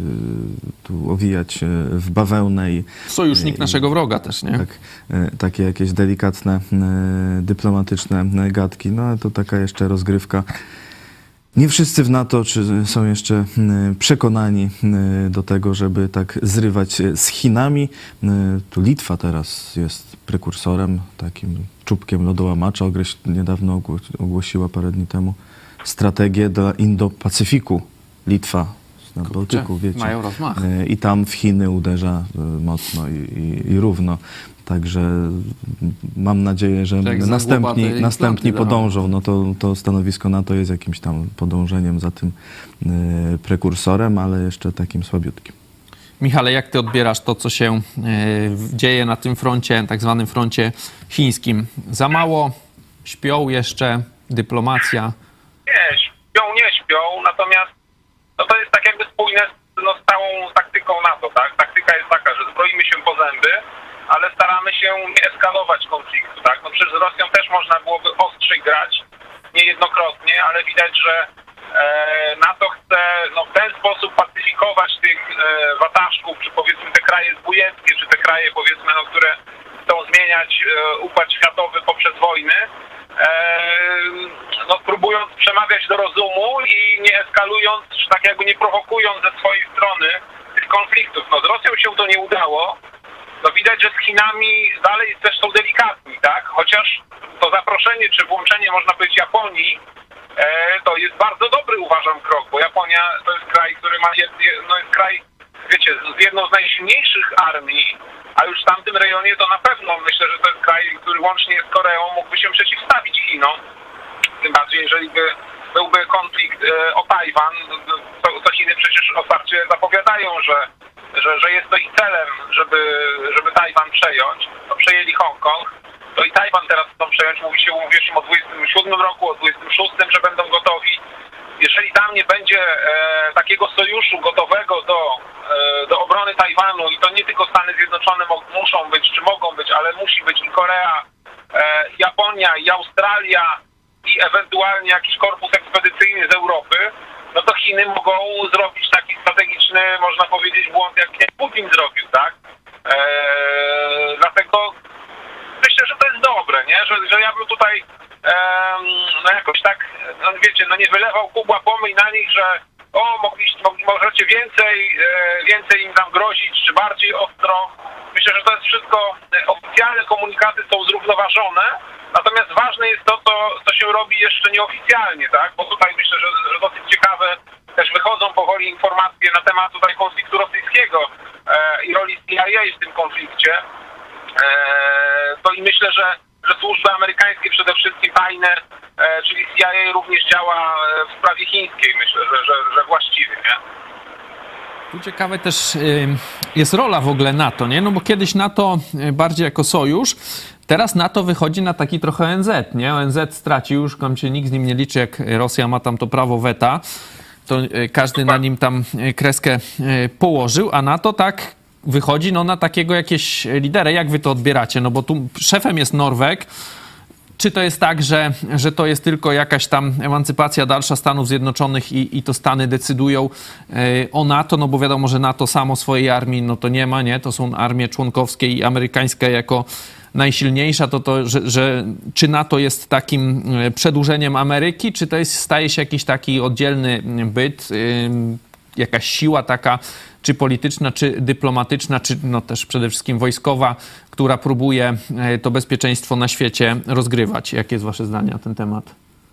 tu owijać w bawełnę sojusznik naszego wroga też, nie? Tak, takie jakieś delikatne, dyplomatyczne gadki, no ale to taka jeszcze rozgrywka. Nie wszyscy w NATO są jeszcze przekonani do tego, żeby tak zrywać z Chinami. Tu Litwa teraz jest prekursorem, takim czubkiem lodołamacza. Niedawno ogłosiła parę dni temu strategię dla Indo-Pacyfiku. Litwa na Bałtyku, wiecie. Mają rozmach. I tam w Chiny uderza mocno i równo. Także mam nadzieję, że następni podążą. No to stanowisko NATO jest jakimś tam podążeniem za tym prekursorem, ale jeszcze takim słabiutkim. Michale, jak ty odbierasz to, co się dzieje na tym froncie, tak zwanym froncie chińskim? Za mało? Śpią jeszcze? Dyplomacja? Nie śpią, natomiast to jest tak jakby spójne z całą taktyką NATO, tak? Taktyka jest taka, że zbroimy się po zęby, ale staramy się nie eskalować konfliktu, tak? No przecież z Rosją też można byłoby ostrzej grać, niejednokrotnie, ale widać, że NATO chce w ten sposób pacyfikować tych wataszków, czy powiedzmy te kraje zbójeckie, czy te kraje powiedzmy, które chcą zmieniać układ światowy poprzez wojny, próbując przemawiać do rozumu i nie eskalując, czy tak jakby nie prowokując ze swojej strony tych konfliktów. Z Rosją się to nie udało. Widać, że z Chinami dalej też są delikatni, tak? Chociaż to zaproszenie, czy włączenie, można powiedzieć, Japonii, to jest bardzo dobry, uważam, krok, bo Japonia to jest kraj, który jest kraj, wiecie, z jedną z najsilniejszych armii, a już w tamtym rejonie to na pewno myślę, że to jest kraj, który łącznie z Koreą mógłby się przeciwstawić Chinom. Tym bardziej, jeżeli byłby konflikt o Tajwan, to Chiny przecież otwarcie zapowiadają, że jest to ich celem, żeby Tajwan przejąć. Przejęli Hongkong, to i Tajwan teraz chcą przejąć. Mówi się o 27 roku, o 26, że będą gotowi. Jeżeli tam nie będzie takiego sojuszu gotowego do obrony Tajwanu, i to nie tylko Stany Zjednoczone muszą być, czy mogą być, ale musi być i Korea, i Japonia, i Australia, i ewentualnie jakiś korpus ekspedycyjny z Europy, to Chiny mogą zrobić taki strategiczny, można powiedzieć, błąd, jak Putin zrobił, tak? Dlatego myślę, że to jest dobre, nie? Że ja bym tutaj jakoś tak, wiecie, nie wylewał kubła pomyj na nich, że możecie więcej im tam grozić, czy bardziej ostro. Myślę, że to jest wszystko, oficjalne komunikaty są zrównoważone, natomiast ważne jest to, co się robi jeszcze nieoficjalnie, tak? Bo tutaj myślę, że dosyć ciekawe też wychodzą powoli informacje na temat tutaj konfliktu rosyjskiego i roli CIA w tym konflikcie. I myślę, że służby amerykańskie przede wszystkim tajne, czyli CIA również działa w sprawie chińskiej, myślę, że właściwie, nie? Tu ciekawe też jest rola w ogóle NATO, nie? No bo kiedyś NATO bardziej jako sojusz, teraz NATO wychodzi na taki trochę ONZ, nie? ONZ stracił, już tam się nikt z nim nie liczy, jak Rosja ma tam to prawo weta. to każdy na nim tam kreskę położył, a NATO tak wychodzi no, na takiego jakieś lidera. Jak wy to odbieracie? No bo tu szefem jest Norweg. Czy to jest tak, że to jest tylko jakaś tam emancypacja dalsza Stanów Zjednoczonych i to Stany decydują o NATO? No bo wiadomo, że NATO samo swojej armii no to nie ma, nie? To są armie członkowskie i amerykańska jako najsilniejsza. Że czy NATO jest takim przedłużeniem Ameryki, czy to staje się jakiś taki oddzielny byt, jakaś siła taka, czy polityczna, czy dyplomatyczna, czy no też przede wszystkim wojskowa, która próbuje to bezpieczeństwo na świecie rozgrywać. Jakie jest wasze zdanie na ten temat?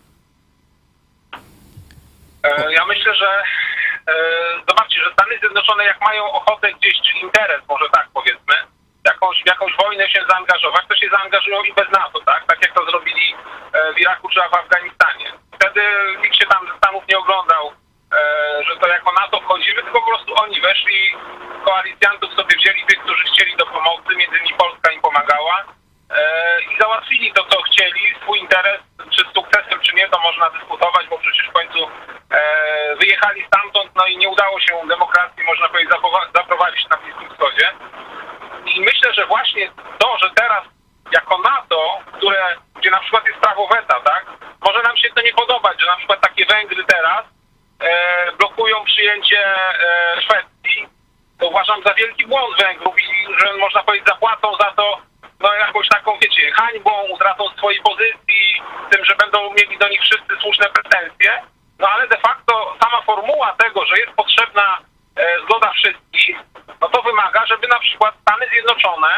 Ja myślę, że zobaczcie, że Stany Zjednoczone jak mają ochotę gdzieś, czy interes, może tak powiedzmy, w jakąś wojnę się zaangażować, to się zaangażują i bez NATO, tak? Tak jak to zrobili w Iraku czy w Afganistanie. Wtedy nikt się tam ze Stanów nie oglądał, że to jako NATO wchodzimy, tylko po prostu oni weszli, koalicjantów sobie wzięli tych, którzy chcieli do pomocy, między innymi Polska im pomagała i załatwili to, co chcieli, swój interes, czy z sukcesem, czy nie, to można dyskutować, bo przecież w końcu wyjechali stamtąd, no i nie udało się demokracji, można powiedzieć, zaprowadzić na Bliskim Wschodzie. I myślę, że właśnie to, że teraz jako NATO, gdzie na przykład jest prawo weta, tak, może nam się to nie podobać, że na przykład takie Węgry teraz blokują przyjęcie Szwecji, to uważam za wielki błąd Węgrów i że można powiedzieć zapłacą za to no jakąś taką, wiecie, hańbą, utratą swojej pozycji, tym, że będą mieli do nich wszyscy słuszne pretensje, no ale de facto sama formuła tego, że jest potrzebna zgoda wszystkich, no to wymaga, żeby na przykład Stany Zjednoczone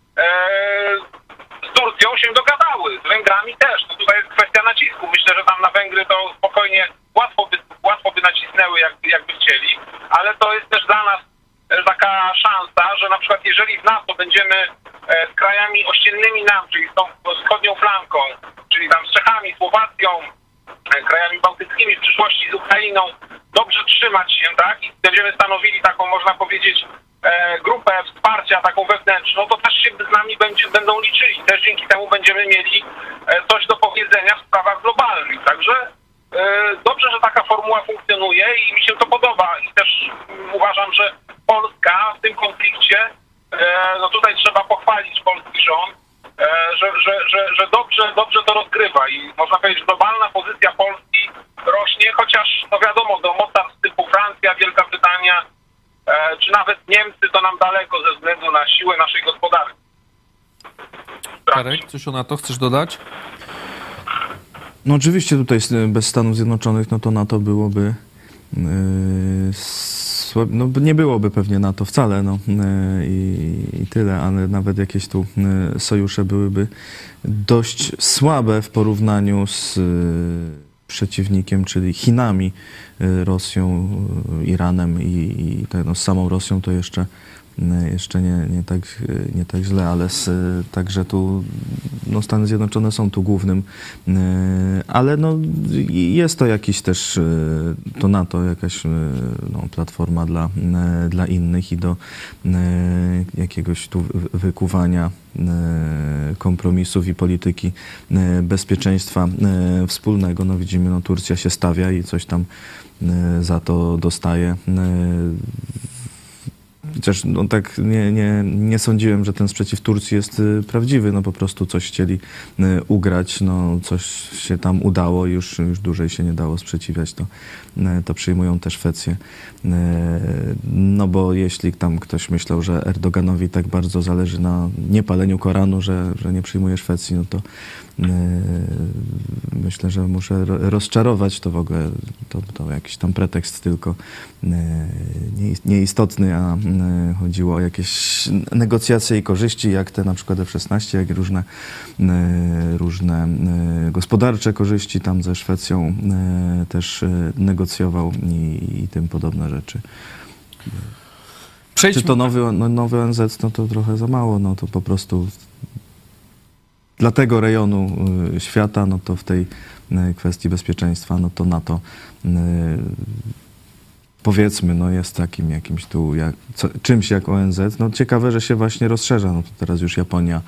z Turcją się dogadały, z Węgrami też. No tutaj jest kwestia nacisku. Myślę, że tam na Węgry to spokojnie łatwo by nacisnęły, jakby chcieli, ale to jest też dla nas taka szansa, że na przykład jeżeli w NATO będziemy z krajami ościennymi nam, czyli z tą wschodnią flanką, czyli tam z Czechami, Słowacją, krajami bałtyckimi, w przyszłości z Ukrainą, dobrze trzymać się, tak? I będziemy stanowili taką, można powiedzieć, grupę wsparcia taką wewnętrzną, to też się z nami będą liczyli. Też dzięki temu będziemy mieli coś do powiedzenia w sprawach globalnych. Także dobrze, że taka formuła funkcjonuje i mi się to podoba. I też uważam, że Polska w tym konflikcie, no tutaj trzeba pochwalić polski rząd, że dobrze to rozgrywa i można powiedzieć, że globalna pozycja Polski rośnie, chociaż no wiadomo, do mocarstw typu Francja, Wielka Brytania czy nawet Niemcy to nam daleko ze względu na siłę naszej gospodarki. Karek, coś o NATO chcesz dodać? No oczywiście tutaj bez Stanów Zjednoczonych, no to NATO byłoby no nie byłoby pewnie NATO wcale, no i tyle, ale nawet jakieś tu sojusze byłyby dość słabe w porównaniu z przeciwnikiem, czyli Chinami, Rosją, Iranem i no, z samą Rosją to jeszcze nie tak źle, ale także tu no, Stany Zjednoczone są tu głównym, ale no, jest to jakiś też to NATO, jakaś no, platforma dla innych i do jakiegoś tu wykuwania kompromisów i polityki bezpieczeństwa wspólnego. No widzimy, no Turcja się stawia i coś tam za to dostaje. Chociaż no, tak nie sądziłem, że ten sprzeciw Turcji jest prawdziwy. No po prostu coś chcieli ugrać, no coś się tam udało i już dłużej się nie dało sprzeciwiać. To przyjmują te Szwecję. No bo jeśli tam ktoś myślał, że Erdoganowi tak bardzo zależy na niepaleniu Koranu, że nie przyjmuje Szwecji, no to myślę, że muszę rozczarować. To w ogóle to jakiś tam pretekst tylko nieistotny, a chodziło o jakieś negocjacje i korzyści, jak te na przykład F-16, jak różne gospodarcze korzyści tam ze Szwecją też negocjował i tym podobne rzeczy. Czy to nowy ONZ, no to trochę za mało, no to po prostu dla tego rejonu świata, no to w tej kwestii bezpieczeństwa, no to NATO powiedzmy, no jest takim jakimś tu, czymś jak ONZ. No ciekawe, że się właśnie rozszerza, no to teraz już Japonia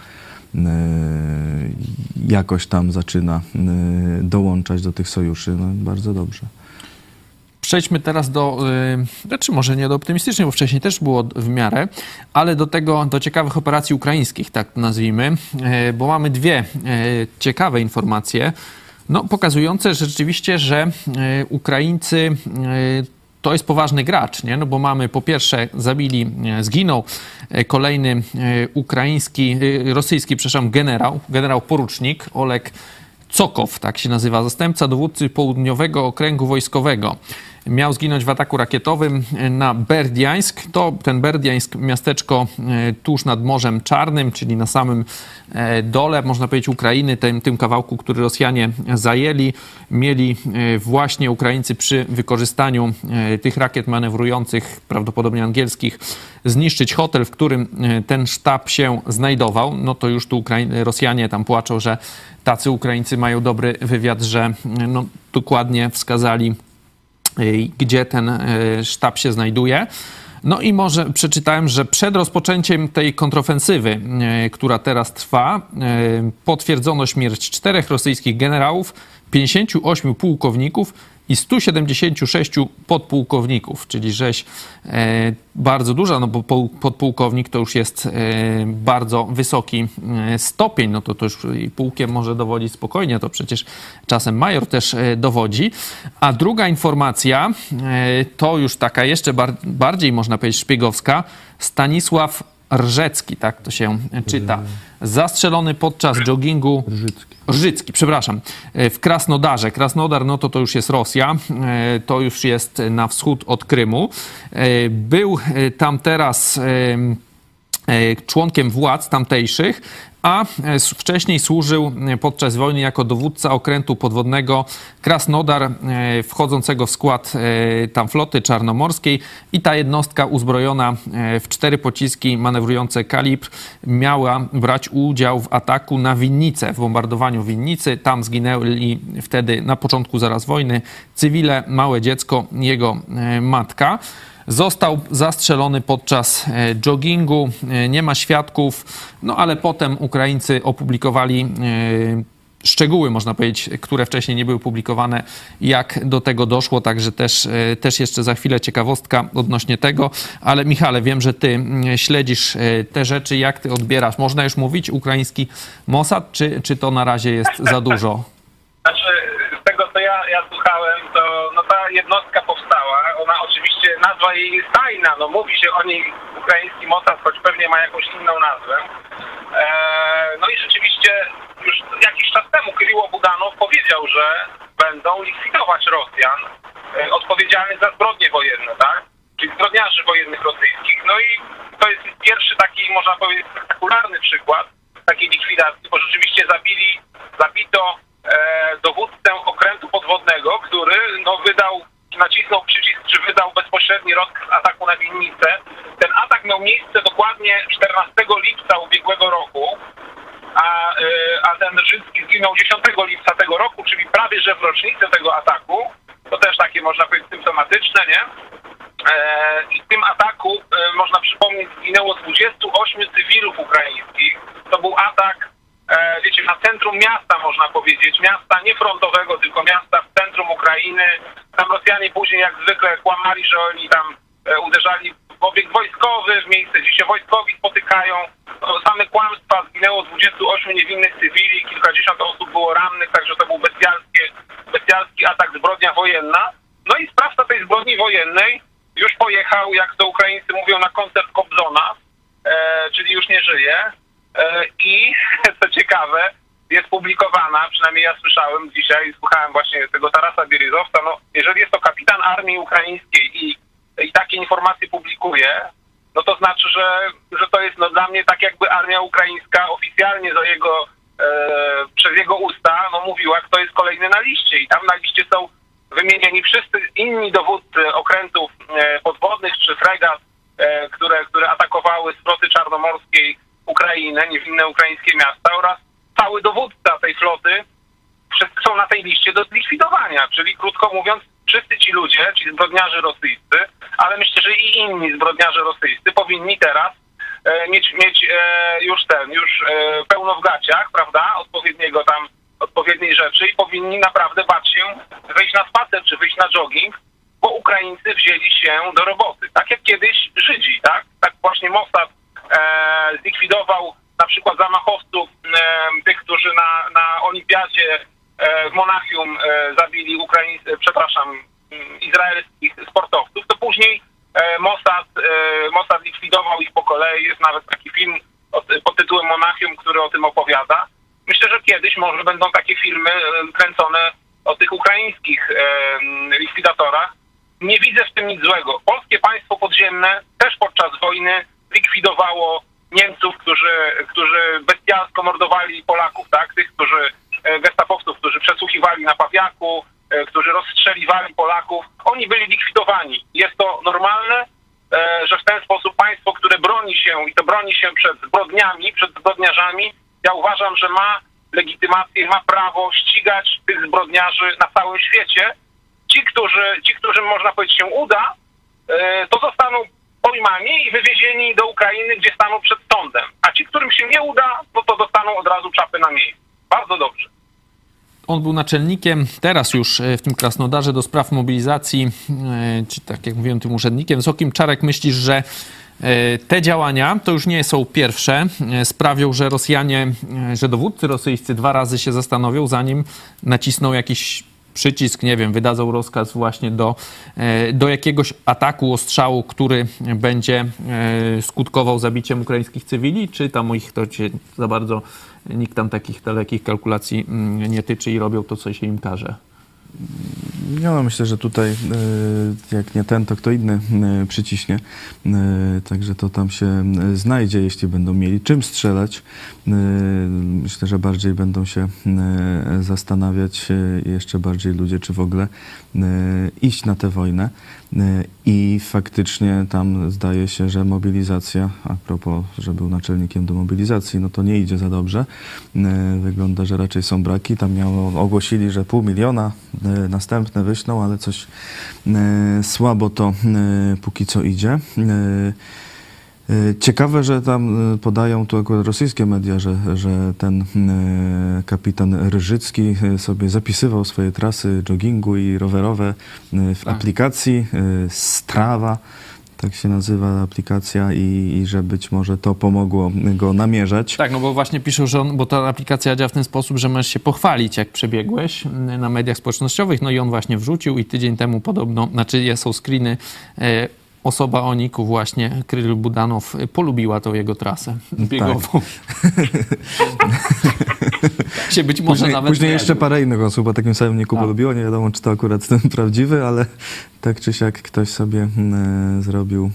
jakoś tam zaczyna dołączać do tych sojuszy, no bardzo dobrze. Przejdźmy teraz znaczy może nie do optymistycznej, bo wcześniej też było w miarę, ale do ciekawych operacji ukraińskich, tak to nazwijmy, bo mamy dwie ciekawe informacje, pokazujące rzeczywiście, że Ukraińcy to jest poważny gracz, nie? No bo mamy po pierwsze zginął kolejny rosyjski generał porucznik Oleg Cokow, tak się nazywa, zastępca dowódcy Południowego Okręgu Wojskowego. Miał zginąć w ataku rakietowym na Berdiańsk. Ten Berdiańsk, miasteczko tuż nad Morzem Czarnym, czyli na samym dole, można powiedzieć, Ukrainy, tym kawałku, który Rosjanie zajęli. Mieli właśnie Ukraińcy przy wykorzystaniu tych rakiet manewrujących, prawdopodobnie angielskich, zniszczyć hotel, w którym ten sztab się znajdował. No to już tu Rosjanie tam płaczą, że tacy Ukraińcy mają dobry wywiad, że dokładnie wskazali, gdzie ten sztab się znajduje. No i może przeczytałem, że przed rozpoczęciem tej kontrofensywy, która teraz trwa, potwierdzono śmierć 4 rosyjskich generałów, 58 pułkowników i 176 podpułkowników, czyli rzeź bardzo duża, no bo podpułkownik to już jest bardzo wysoki stopień, no to już pułkiem może dowodzić spokojnie, to przecież czasem major też dowodzi. A druga informacja to już taka jeszcze bardziej, można powiedzieć, szpiegowska. Stanisław Rżecki, tak to się czyta. Zastrzelony podczas joggingu... Rżycki, przepraszam. W Krasnodarze. Krasnodar, no to już jest Rosja. To już jest na wschód od Krymu. Był tam teraz członkiem władz tamtejszych, a wcześniej służył podczas wojny jako dowódca okrętu podwodnego Krasnodar, wchodzącego w skład tam floty czarnomorskiej, i ta jednostka uzbrojona w 4 pociski manewrujące kalibr miała brać udział w ataku na Winnicę, w bombardowaniu Winnicy. Tam zginęli wtedy na początku zaraz wojny cywile, małe dziecko, jego matka. Został zastrzelony podczas joggingu, nie ma świadków, no ale potem Ukraińcy opublikowali szczegóły, można powiedzieć, które wcześniej nie były publikowane, jak do tego doszło, także też jeszcze za chwilę ciekawostka odnośnie tego. Ale Michale, wiem, że ty śledzisz te rzeczy, jak ty odbierasz? Można już mówić ukraiński Mossad, czy to na razie jest za dużo? Znaczy, z tego co ja słuchałem, to ta jednostka powstała, ona oczywiście, nazwa jej jest tajna, mówi się o niej ukraiński Mossad, choć pewnie ma jakąś inną nazwę. No i rzeczywiście już jakiś czas temu Kiryło Budanow powiedział, że będą likwidować Rosjan odpowiedzialnych za zbrodnie wojenne, tak? Czyli zbrodniarzy wojennych rosyjskich. No i to jest pierwszy taki, można powiedzieć, spektakularny przykład takiej likwidacji, bo rzeczywiście zabito dowódcę okrętu podwodnego, który nacisnął przycisk, czy wydał bezpośredni rozkaz ataku na Winnicę. Ten atak miał miejsce dokładnie 14 lipca ubiegłego roku, a ten Rzycki zginął 10 lipca tego roku, czyli prawie że w rocznicę tego ataku. To też takie, można powiedzieć, symptomatyczne, nie? I w tym ataku, można przypomnieć, zginęło 28 cywilów ukraińskich. To był atak, wiecie, na centrum miasta, można powiedzieć, miasta nie frontowego, tylko miasta w centrum Ukrainy. Tam Rosjanie później jak zwykle kłamali, że oni tam uderzali w obiekt wojskowy, w miejsce, gdzie się wojskowi spotykają. Same kłamstwa, zginęło 28 niewinnych cywili, kilkadziesiąt osób było rannych, także to był bestialski atak, zbrodnia wojenna. No i sprawca tej zbrodni wojennej już pojechał, jak to Ukraińcy mówią, na koncert Kobzona, czyli już nie żyje. I co ciekawe, jest publikowana, przynajmniej ja słyszałem dzisiaj, słuchałem właśnie tego Tarasa Bieryzowca, jeżeli jest to kapitan armii ukraińskiej i takie informacje publikuje, no to znaczy, że to jest dla mnie tak, jakby armia ukraińska oficjalnie przez jego usta mówiła, kto jest kolejny na liście. I tam na liście są wymienieni wszyscy inni dowódcy okrętów podwodnych czy fregat, które atakowały z floty czarnomorskiej Ukrainę, niewinne ukraińskie miasta, oraz cały dowódca tej floty. Wszyscy są na tej liście do zlikwidowania, czyli krótko mówiąc, wszyscy ci ludzie, ci zbrodniarze rosyjscy, ale myślę, że i inni zbrodniarze rosyjscy powinni teraz mieć już pełno w gaciach, prawda, odpowiedniej rzeczy, i powinni naprawdę bać się wyjść na spacer czy wyjść na jogging, bo Ukraińcy wzięli się do roboty. Tak jak kiedyś Żydzi, tak? Tak właśnie Mossad zlikwidował na przykład zamachowców, tych, którzy na olimpiadzie w Monachium zabili izraelskich sportowców, to później Mossad likwidował ich po kolei. Jest nawet taki film pod tytułem Monachium, który o tym opowiada. Myślę, że kiedyś może będą takie filmy kręcone o tych ukraińskich likwidatorach. Nie widzę w tym nic złego. Polskie państwo podziemne też podczas wojny likwidowało Niemców, którzy bestialsko mordowali Polaków, tak? Tych, gestapowców, którzy przesłuchiwali na Pawiaku, którzy rozstrzeliwali Polaków. Oni byli likwidowani. Jest to normalne, że w ten sposób państwo, które broni się przed zbrodniami, przed zbrodniarzami, ja uważam, że ma legitymację, ma prawo ścigać tych zbrodniarzy na całym świecie. Ci, którym można powiedzieć się uda, to zostaną pojmani i wywiezieni do Ukrainy, gdzie staną przed sądem. A ci, którym się nie uda, no to dostaną od razu czapy na miejscu. Bardzo dobrze. On był naczelnikiem, teraz już w tym Krasnodarze do spraw mobilizacji, czy tak jak mówiłem, tym urzędnikiem wysokim. Czarek, myślisz, że te działania, to już nie są pierwsze, sprawią, że że dowódcy rosyjscy 2 razy się zastanowią, zanim nacisną jakiś przycisk, nie wiem, wydadzą rozkaz właśnie do jakiegoś ataku, ostrzału, który będzie skutkował zabiciem ukraińskich cywili, czy tam ich to się za bardzo nikt tam takich dalekich kalkulacji nie tyczy i robią to, co się im każe? Ja myślę, że tutaj jak nie ten, to kto inny przyciśnie. Także to tam się znajdzie, jeśli będą mieli czym strzelać. Myślę, że bardziej będą się zastanawiać jeszcze bardziej ludzie, czy w ogóle iść na tę wojnę. I faktycznie tam zdaje się, że mobilizacja, a propos, że był naczelnikiem do mobilizacji, no to nie idzie za dobrze. Wygląda, że raczej są braki. Tam ogłosili, że 500 000 następne wyślą, ale coś słabo to póki co idzie. Ciekawe, że tam podają tu akurat rosyjskie media, że ten kapitan Ryżycki sobie zapisywał swoje trasy joggingu i rowerowe w aplikacji Strava, tak się nazywa aplikacja, i że być może to pomogło go namierzać. Tak, no bo właśnie piszą, że bo ta aplikacja działa w ten sposób, że możesz się pochwalić, jak przebiegłeś na mediach społecznościowych, no i on właśnie wrzucił i tydzień temu podobno, są screeny, osoba o niku właśnie, Kryl Budanow, polubiła tą jego trasę biegową. Tak. się być może nawet później jeszcze parę innych osób o takim samym niku polubiło. Nie wiadomo, czy to akurat ten prawdziwy, ale tak czy siak ktoś sobie zrobił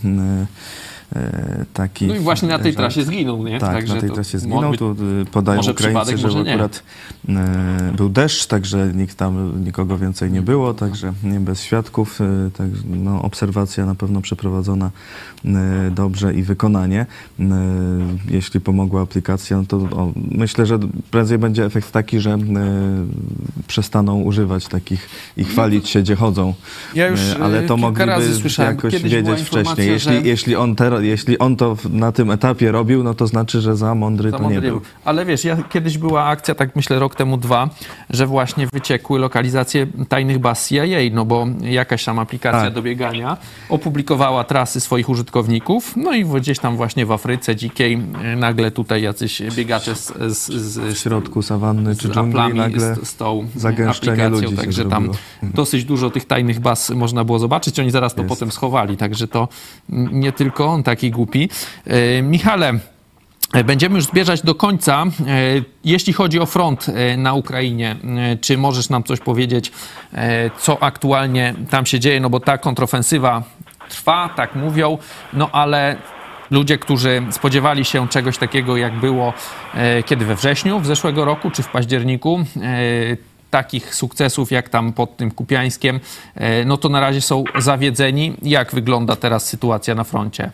taki... No i właśnie na tej trasie zginął, nie? Tak, także na tej trasie zginął. Tu podają Ukraińcy, że akurat był deszcz, także nikogo więcej nie było, także nie bez świadków. Także no, obserwacja na pewno przeprowadzona dobrze i wykonanie. Jeśli pomogła aplikacja, no to myślę, że prędzej będzie efekt taki, że przestaną używać takich i chwalić się, gdzie chodzą. Ja już ale to mogliby jakoś wiedzieć wcześniej. Jeśli on to na tym etapie robił, no to znaczy, że za mądry to nie był. Ale wiesz, kiedyś była akcja, tak myślę rok temu 2, że właśnie wyciekły lokalizacje tajnych baz CIA, no bo jakaś tam aplikacja do biegania opublikowała trasy swoich użytkowników, no i gdzieś tam właśnie w Afryce dzikiej nagle tutaj jacyś biegacze z środku sawanny czy dżungli nagle z tą zagęszczenie aplikacją, ludzi także tam dosyć dużo tych tajnych baz można było zobaczyć. Oni zaraz to potem schowali, także to nie tylko on taki głupi. Michale, będziemy już zbierzać do końca. Jeśli chodzi o front na Ukrainie, czy możesz nam coś powiedzieć, co aktualnie tam się dzieje? No bo ta kontrofensywa trwa, tak mówią, no ale ludzie, którzy spodziewali się czegoś takiego, jak było kiedy we wrześniu zeszłego roku, czy w październiku, takich sukcesów jak tam pod tym Kupiańskiem, no to na razie są zawiedzeni. Jak wygląda teraz sytuacja na froncie?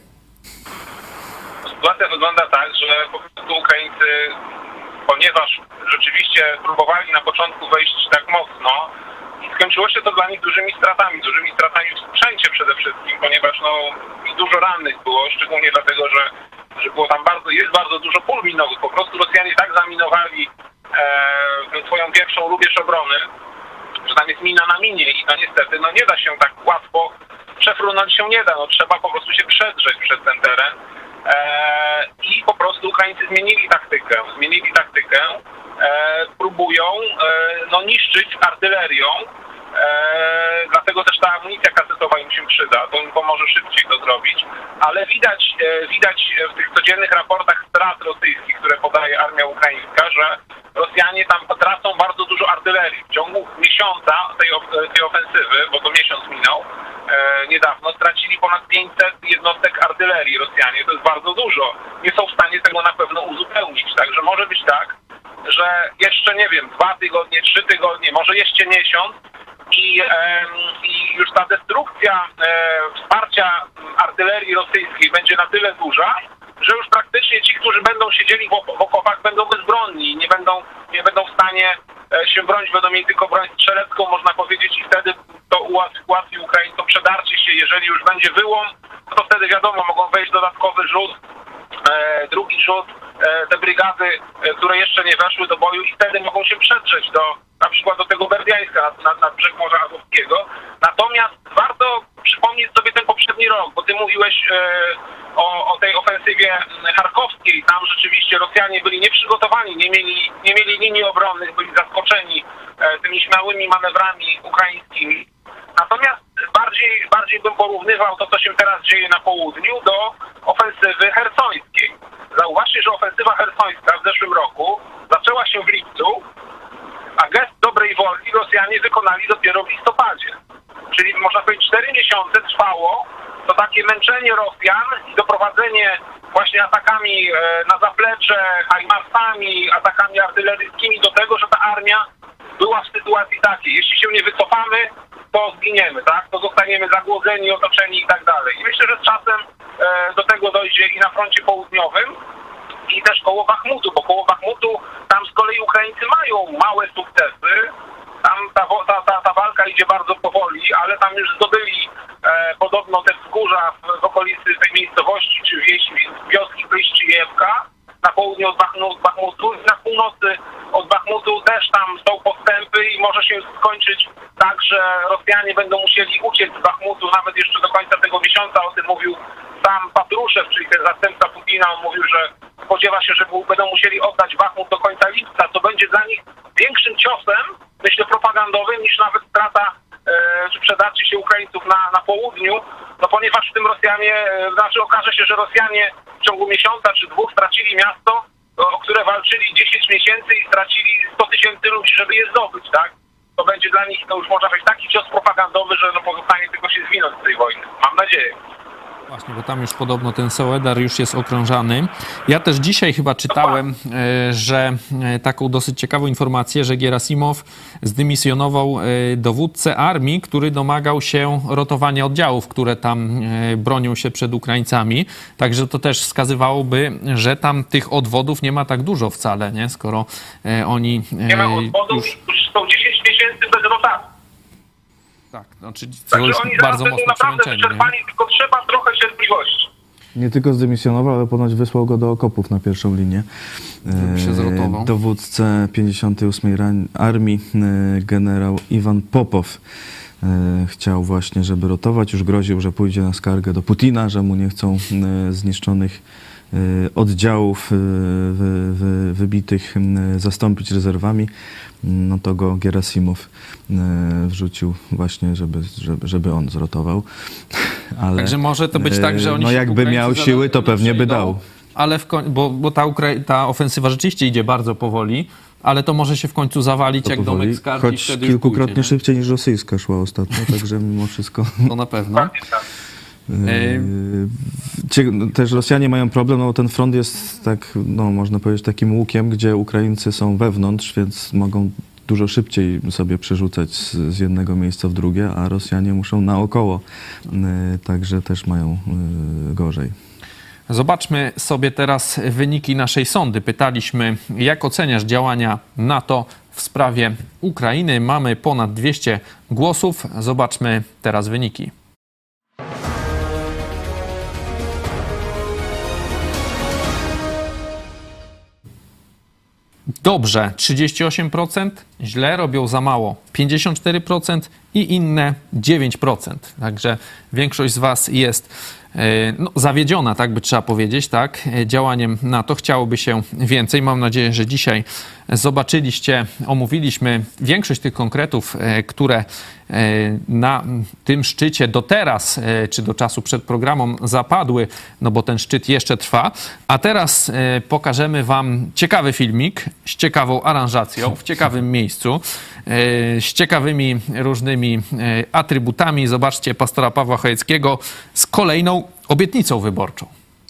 Sytuacja wygląda tak, że po prostu Ukraińcy, ponieważ rzeczywiście próbowali na początku wejść tak mocno, skończyło się to dla nich dużymi stratami w sprzęcie przede wszystkim, ponieważ no, dużo rannych było, szczególnie dlatego, że było tam jest bardzo dużo pól minowych. Po prostu Rosjanie tak zaminowali swoją pierwszą rubież obrony, że tam jest mina na minie i no niestety no nie da się tak łatwo przefrunąć się nie da. No trzeba po prostu się przedrzeć przez ten teren. I po prostu Ukraińcy zmienili taktykę, próbują no, niszczyć artylerią, dlatego też ta amunicja kasetowa im się przyda, to im pomoże szybciej to zrobić, ale widać w tych codziennych raportach strat rosyjskich, które podaje armia ukraińska, że Rosjanie tam tracą bardzo dużo artylerii. W ciągu miesiąca tej ofensywy, bo to miesiąc minął, niedawno stracili ponad 500 jednostek artylerii Rosjanie. To jest bardzo dużo. Nie są w stanie tego na pewno uzupełnić. Także może być tak, że jeszcze, nie wiem, 2 tygodnie, 3 tygodnie, może jeszcze miesiąc i już ta destrukcja wsparcia artylerii rosyjskiej będzie na tyle duża, że już praktycznie ci, którzy będą siedzieli w okopach, będą bezbronni, nie będą w stanie się bronić, będą mieli tylko broń strzelecką, można powiedzieć, i wtedy to ułatwi Ukraińcom przedarcie się. Jeżeli już będzie wyłom, to wtedy wiadomo, mogą wejść dodatkowy rzut, drugi rzut, te brygady, które jeszcze nie weszły do boju i wtedy mogą się przedrzeć na przykład do tego Berdiańska na brzeg Morza Azowskiego. Natomiast warto przypomnieć sobie ten poprzedni rok, bo ty mówiłeś o tej ofensywie charkowskiej. Tam rzeczywiście Rosjanie byli nieprzygotowani, nie mieli linii obronnych, byli zaskoczeni tymi śmiałymi manewrami ukraińskimi. Natomiast bardziej bym porównywał to, co się teraz dzieje na południu, do ofensywy chersońskiej. Zauważcie, że ofensywa chersońska w zeszłym roku zaczęła się w lipcu, a gest dobrej woli Rosjanie wykonali dopiero w listopadzie. Czyli można powiedzieć 4 miesiące trwało to takie męczenie Rosjan i doprowadzenie właśnie atakami na zaplecze, hajmarsami, atakami artyleryjskimi do tego, że ta armia była w sytuacji takiej. Jeśli się nie wycofamy, to zginiemy, tak? To zostaniemy zagłodzeni, otoczeni i tak dalej. I myślę, że z czasem do tego dojdzie i na froncie południowym, i też koło Bachmutu, bo koło Bachmutu tam z kolei Ukraińcy mają małe sukcesy. Tam ta walka idzie bardzo powoli, ale tam już zdobyli podobno te wzgórza w okolicy tej miejscowości czy wioski Pryszczyjewka na południu od Bachmutu. Na północy od Bachmutu też tam są postępy i może się skończyć tak, że Rosjanie będą musieli uciec z Bachmutu nawet jeszcze do końca tego miesiąca. O tym mówił sam Patruszew, czyli ten zastępca Putina. On mówił, że spodziewa się, że będą musieli oddać Bachmut do końca lipca. To będzie dla nich większym ciosem, myślę, propagandowym, niż nawet strata czy przedarcie się Ukraińców na południu, no ponieważ w tym okaże się, że Rosjanie w ciągu miesiąca czy 2 stracili miasto, o które walczyli 10 miesięcy i stracili 100 000 ludzi, żeby je zdobyć, tak? To będzie dla nich, to już można powiedzieć, taki cios propagandowy, że no pozostanie tylko się zwinąć z tej wojny. Mam nadzieję. Właśnie, bo tam już podobno ten Soledar już jest okrążany. Ja też dzisiaj chyba czytałem, że taką dosyć ciekawą informację, że Gerasimow zdymisjonował dowódcę armii, który domagał się rotowania oddziałów, które tam bronią się przed Ukraińcami. Także to też wskazywałoby, że tam tych odwodów nie ma tak dużo wcale, nie? Skoro oni nie ma odwodów, już są 10 miesięcy bez rotacji. Tak, znaczy to jest oni bardzo mocno naprawdę przemęczeni. wyczerpani, tylko trzeba trochę cierpliwości. Nie tylko zdymisjonował, ale ponoć wysłał go do okopów na pierwszą linię. Się zrotował. Dowódcę 58. Armii, generał Iwan Popow, chciał właśnie, żeby rotować. Już groził, że pójdzie na skargę do Putina, że mu nie chcą zniszczonych oddziałów wybitych zastąpić rezerwami. No to go Gerasimow wrzucił właśnie, żeby on zrotował. Ale, także może to być tak, że oni no się jakby miał siły, to pewnie by dał. Ale bo ta ofensywa rzeczywiście idzie bardzo powoli, ale to może się w końcu zawalić jak domek z kart. Choć kilkukrotnie szybciej niż rosyjska szła ostatnio, także mimo wszystko. To na pewno. Też Rosjanie mają problem, no bo ten front jest tak, no można powiedzieć, takim łukiem, gdzie Ukraińcy są wewnątrz, więc mogą dużo szybciej sobie przerzucać z jednego miejsca w drugie, a Rosjanie muszą naokoło, także też mają gorzej. Zobaczmy sobie teraz wyniki naszej sondy. Pytaliśmy, jak oceniasz działania NATO w sprawie Ukrainy. Mamy ponad 200 głosów. Zobaczmy teraz wyniki. dobrze 38%, źle robią za mało 54% i inne 9%. Także większość z was jest zawiedziona, tak by trzeba powiedzieć, tak, działaniem NATO. Chciałoby się więcej. Mam nadzieję, że dzisiaj zobaczyliście, omówiliśmy większość tych konkretów, które na tym szczycie do teraz, czy do czasu przed programem zapadły, no bo ten szczyt jeszcze trwa. A teraz pokażemy wam ciekawy filmik z ciekawą aranżacją, w ciekawym miejscu, z ciekawymi różnymi atrybutami. Zobaczcie pastora Pawła Chojeckiego z kolejną obietnicą wyborczą.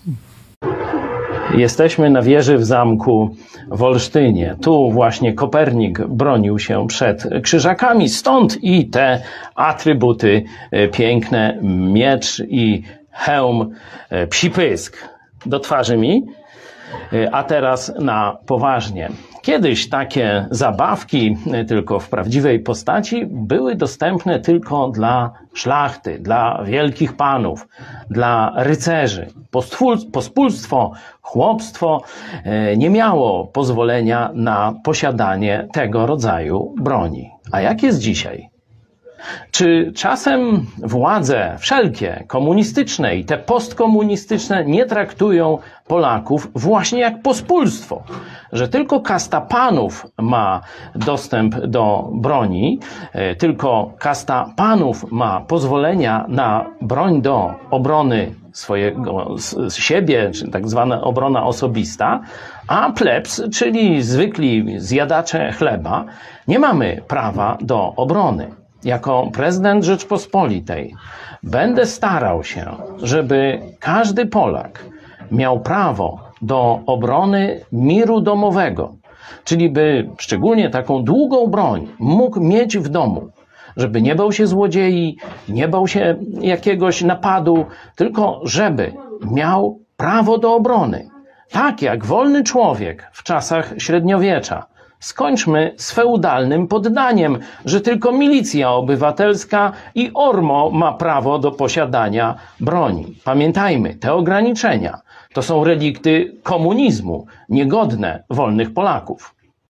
Jesteśmy na wieży w zamku w Olsztynie. Tu właśnie Kopernik bronił się przed krzyżakami, stąd i te atrybuty piękne, miecz i hełm, psi pysk do twarzy mi. A teraz na poważnie. Kiedyś takie zabawki, tylko w prawdziwej postaci, były dostępne tylko dla szlachty, dla wielkich panów, dla rycerzy. Pospólstwo, chłopstwo nie miało pozwolenia na posiadanie tego rodzaju broni. A jak jest dzisiaj? Czy czasem władze wszelkie, komunistyczne i te postkomunistyczne nie traktują Polaków właśnie jak pospólstwo? Że tylko kasta panów ma dostęp do broni, tylko kasta panów ma pozwolenia na broń do obrony siebie, czy tak zwana obrona osobista, a plebs, czyli zwykli zjadacze chleba, nie mamy prawa do obrony. Jako prezydent Rzeczpospolitej będę starał się, żeby każdy Polak miał prawo do obrony miru domowego, czyli by szczególnie taką długą broń mógł mieć w domu, żeby nie bał się złodziei, nie bał się jakiegoś napadu, tylko żeby miał prawo do obrony. Tak jak wolny człowiek w czasach średniowiecza. Skończmy z feudalnym poddaniem, że tylko milicja obywatelska i ORMO ma prawo do posiadania broni. Pamiętajmy, te ograniczenia to są relikty komunizmu, niegodne wolnych Polaków.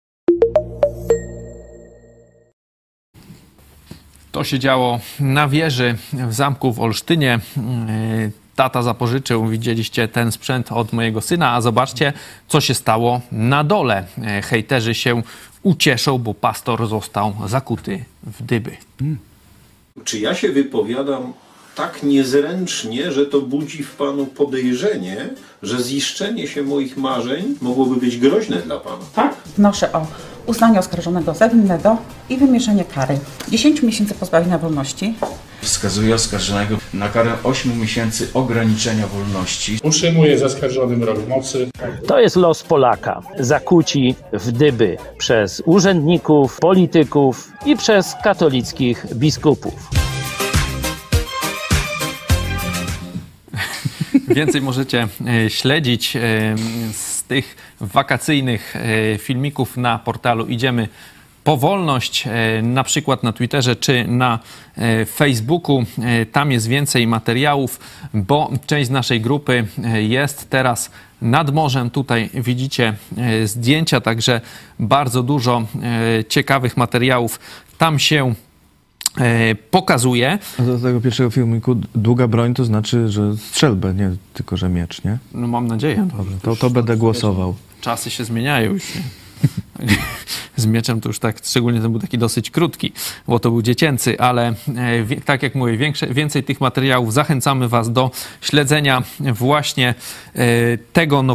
To się działo na wieży w zamku w Olsztynie. Tata zapożyczył, widzieliście, ten sprzęt od mojego syna, a zobaczcie, co się stało na dole. Hejterzy się ucieszą, bo pastor został zakuty w dyby. Czy ja się wypowiadam tak niezręcznie, że to budzi w panu podejrzenie, że ziszczenie się moich marzeń mogłoby być groźne dla pana? Tak? Wnoszę o uznanie oskarżonego za winnego i wymierzenie kary 10 miesięcy pozbawienia wolności. Wskazuje oskarżonego na karę 8 miesięcy ograniczenia wolności. Utrzymuje zaskarżonym rok mocy. To jest los Polaka, zakuci w dyby przez urzędników, polityków i przez katolickich biskupów. Więcej możecie śledzić z tych wakacyjnych filmików na portalu Idziemy po wolność, na przykład na Twitterze czy na Facebooku. Tam jest więcej materiałów, bo część z naszej grupy jest teraz nad morzem. Tutaj widzicie zdjęcia, także bardzo dużo ciekawych materiałów tam się pokazuje. A do tego pierwszego filmiku długa broń to znaczy, że strzelbę, nie tylko, że miecz, nie? No mam nadzieję. Dobrze, to będę głosował. Czasy się zmieniają już. Z mieczem to już tak, szczególnie ten był taki dosyć krótki, bo to był dziecięcy, ale tak jak mówię, więcej tych materiałów. Zachęcamy was do śledzenia właśnie tego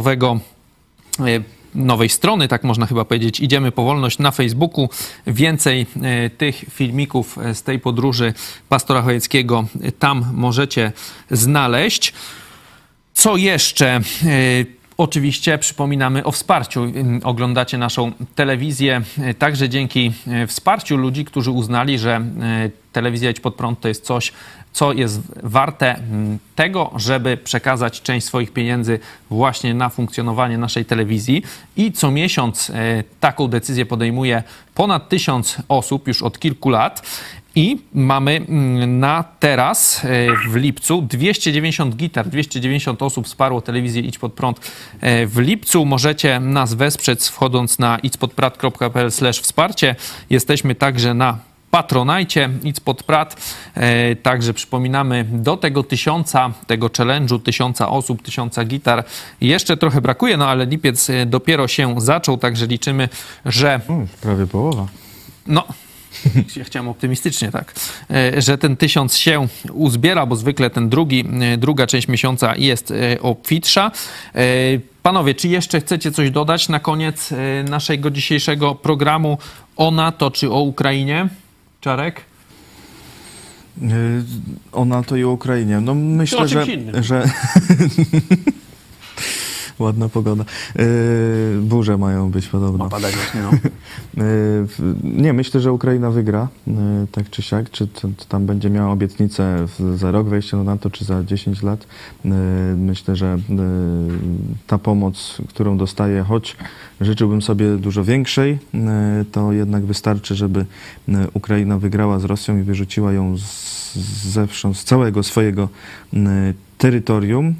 nowej strony, tak można chyba powiedzieć, Idziemy po wolność na Facebooku. Więcej tych filmików z tej podróży pastora Chojeckiego tam możecie znaleźć. Co jeszcze? Oczywiście przypominamy o wsparciu. Oglądacie naszą telewizję także dzięki wsparciu ludzi, którzy uznali, że telewizja Idź Pod Prąd to jest coś, co jest warte tego, żeby przekazać część swoich pieniędzy właśnie na funkcjonowanie naszej telewizji. I co miesiąc taką decyzję podejmuje ponad 1000 osób już od kilku lat. I mamy na teraz w lipcu 290 gitar, 290 osób wsparło telewizję Idź Pod Prąd. W lipcu możecie nas wesprzeć wchodząc na idźpodprad.pl/wsparcie. Jesteśmy także na Patronajcie, Idź Pod Prad. Także przypominamy, do tego 1000, tego challenge'u 1000 osób, 1000 gitar jeszcze trochę brakuje, no ale lipiec dopiero się zaczął, także liczymy, że... Prawie połowa. No... Ja chciałem optymistycznie, tak, że ten 1000 się uzbiera, bo zwykle ten druga część miesiąca jest obfitsza. Panowie, czy jeszcze chcecie coś dodać na koniec naszego dzisiejszego programu o NATO czy o Ukrainie? Czarek? O NATO i o Ukrainie. No myślę, że ładna pogoda. Burze mają być podobno. Ma padać właśnie, no. Nie, myślę, że Ukraina wygra, tak czy siak. Czy tam będzie miała obietnicę za rok wejścia do NATO, czy za 10 lat. Myślę, że ta pomoc, którą dostaje, choć życzyłbym sobie dużo większej, to jednak wystarczy, żeby Ukraina wygrała z Rosją i wyrzuciła ją zewsząd, z całego swojego terytorium,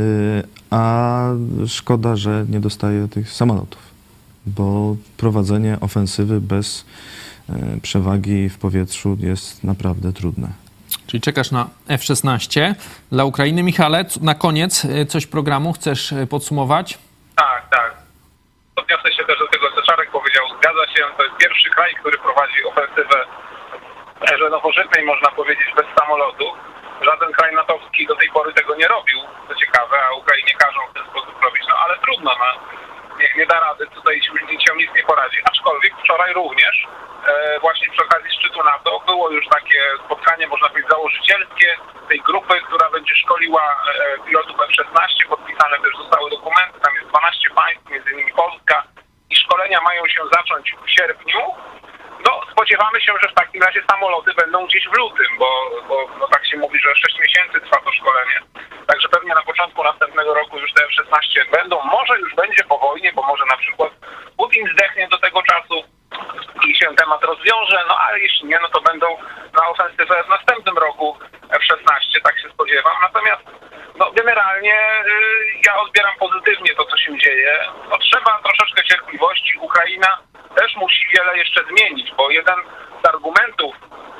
a szkoda, że nie dostaje tych samolotów, bo prowadzenie ofensywy bez przewagi w powietrzu jest naprawdę trudne. Czyli czekasz na F-16 dla Ukrainy. Michale, na koniec coś programu chcesz podsumować? Tak. Odniosę się też do tego, co Czarek powiedział. Zgadza się, to jest pierwszy kraj, który prowadzi ofensywę w erze nowożytnej, można powiedzieć, bez samolotu. Żaden kraj natowski do tej pory tego nie robił, co ciekawe, a Ukrainie każą w ten sposób robić. No ale trudno, no. Nie da rady, tutaj się nic nie poradzi. Aczkolwiek wczoraj również, właśnie przy okazji szczytu NATO, było już takie spotkanie, można powiedzieć, założycielskie tej grupy, która będzie szkoliła pilotów F-16. Podpisane też zostały dokumenty, tam jest 12 państw, między innymi Polska, i szkolenia mają się zacząć w sierpniu. No, spodziewamy się, że w takim razie samoloty będą gdzieś w lutym, bo no, tak się mówi, że 6 miesięcy trwa to szkolenie. Także pewnie na początku następnego roku już te F-16 będą. Może już będzie po wojnie, bo może na przykład Putin zdechnie do tego czasu i się temat rozwiąże, no ale jeśli nie, no to będą na ofensywę w następnym roku F-16, tak się spodziewam. Natomiast no, generalnie ja odbieram pozytywnie to, co się dzieje. No, trzeba troszeczkę cierpliwości. Ukraina też musi wiele jeszcze zmienić, bo jeden z argumentów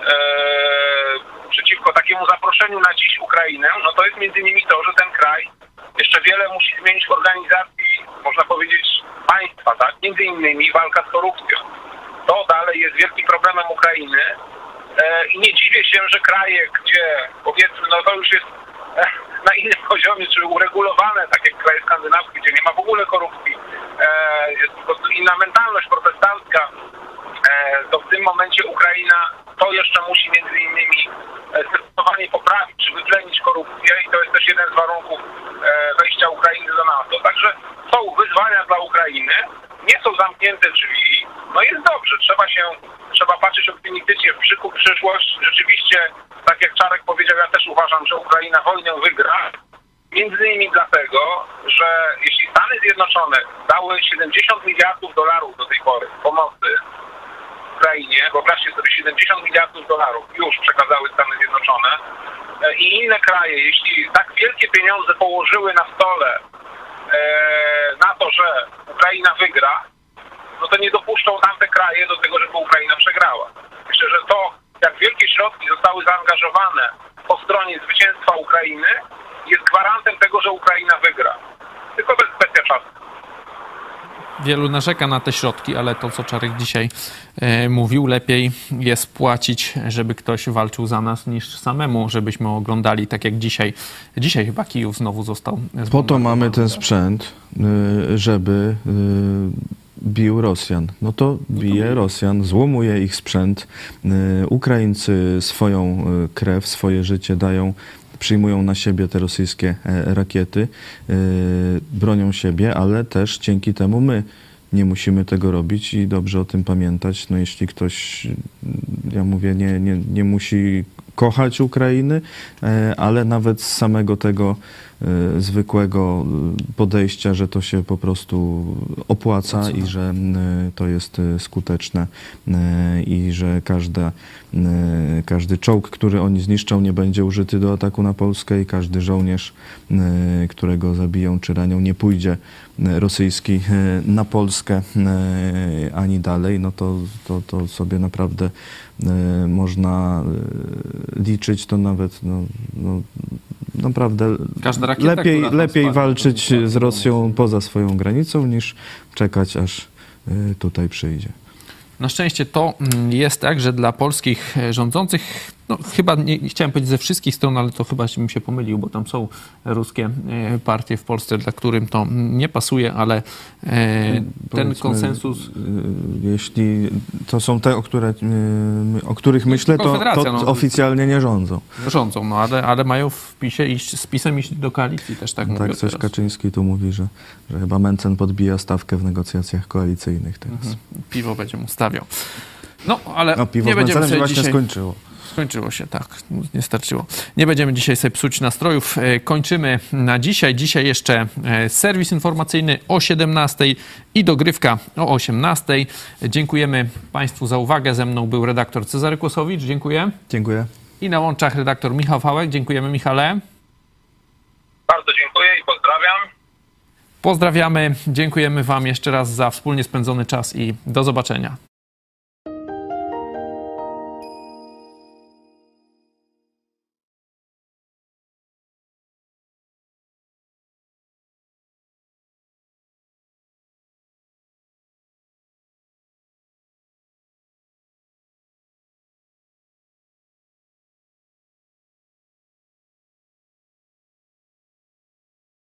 przeciwko takiemu zaproszeniu na dziś Ukrainę, no to jest między innymi to, że ten kraj jeszcze wiele musi zmienić w organizacji, można powiedzieć, państwa, tak? Między innymi walka z korupcją. To dalej jest wielkim problemem Ukrainy i nie dziwię się, że kraje, gdzie powiedzmy, no to już jest na innym poziomie, czy uregulowane, tak jak kraje skandynawskie, gdzie nie ma w ogóle korupcji, jest po prostu inna mentalność protestancka, to w tym momencie Ukraina to jeszcze musi między innymi zdecydowanie poprawić, czy wyplenić korupcję i to jest też jeden z warunków wejścia Ukrainy do NATO. Także są wyzwania dla Ukrainy, nie są zamknięte drzwi, no jest dobrze, trzeba patrzeć optymistycznie w przyszłość. Rzeczywiście, tak jak Czarek powiedział, ja też uważam, że Ukraina wojnę wygra. Między innymi dlatego, że jeśli Stany Zjednoczone dały $70 miliardów do tej pory pomocy Ukrainie, wyobraźcie sobie, $70 miliardów już przekazały Stany Zjednoczone i inne kraje, jeśli tak wielkie pieniądze położyły na stole na to, że Ukraina wygra, no to nie dopuszczą tamte kraje do tego, żeby Ukraina przegrała. Myślę, że to, jak wielkie środki zostały zaangażowane po stronie zwycięstwa Ukrainy, jest gwarantem tego, że Ukraina wygra. Tylko to jest kwestia czasu. Wielu narzeka na te środki, ale to, co Czarek dzisiaj mówił, lepiej jest płacić, żeby ktoś walczył za nas, niż samemu, żebyśmy oglądali, tak jak dzisiaj. Dzisiaj chyba Kijów znowu został zbombardowany. Po to mamy ten sprzęt, żeby bił Rosjan. No to bije Rosjan, złomuje ich sprzęt. Ukraińcy swoją krew, swoje życie dają, przyjmują na siebie te rosyjskie rakiety, bronią siebie, ale też dzięki temu my nie musimy tego robić i dobrze o tym pamiętać. No jeśli ktoś, ja mówię, nie musi kochać Ukrainy, ale nawet z samego tego zwykłego podejścia, że to się po prostu opłaca i że to jest skuteczne i że każdy czołg, który oni zniszczą, nie będzie użyty do ataku na Polskę i każdy żołnierz, którego zabiją czy ranią, nie pójdzie rosyjski na Polskę ani dalej, no to sobie naprawdę można liczyć, to nawet naprawdę Każda rakieta, lepiej walczyć z Rosją poza swoją granicą, niż czekać, aż tutaj przyjdzie. Na szczęście to jest tak, że dla polskich rządzących, no chyba nie chciałem powiedzieć ze wszystkich stron, ale to chyba bym się pomylił, bo tam są ruskie partie w Polsce, dla którym to nie pasuje, ale ten konsensus... Jeśli to są te, o których myślę, to oficjalnie nie rządzą. Rządzą, no ale mają w PiS-ie z PiS-em iść do koalicji też, tak mówią. Tak, coś Kaczyński tu mówi, że chyba Mencen podbija stawkę w negocjacjach koalicyjnych teraz. Piwo będzie mu stawiał. No, ale piwo nie z będziemy Mencenem sobie się właśnie dzisiaj... skończyło. Skończyło się, tak. Nie starczyło. Nie będziemy dzisiaj sobie psuć nastrojów. Kończymy na dzisiaj. Dzisiaj jeszcze serwis informacyjny o 17:00 i dogrywka o 18:00. Dziękujemy Państwu za uwagę. Ze mną był redaktor Cezary Kłosowicz. Dziękuję. Dziękuję. I na łączach redaktor Michał Fałek. Dziękujemy, Michale. Bardzo dziękuję i pozdrawiam. Pozdrawiamy. Dziękujemy Wam jeszcze raz za wspólnie spędzony czas i do zobaczenia.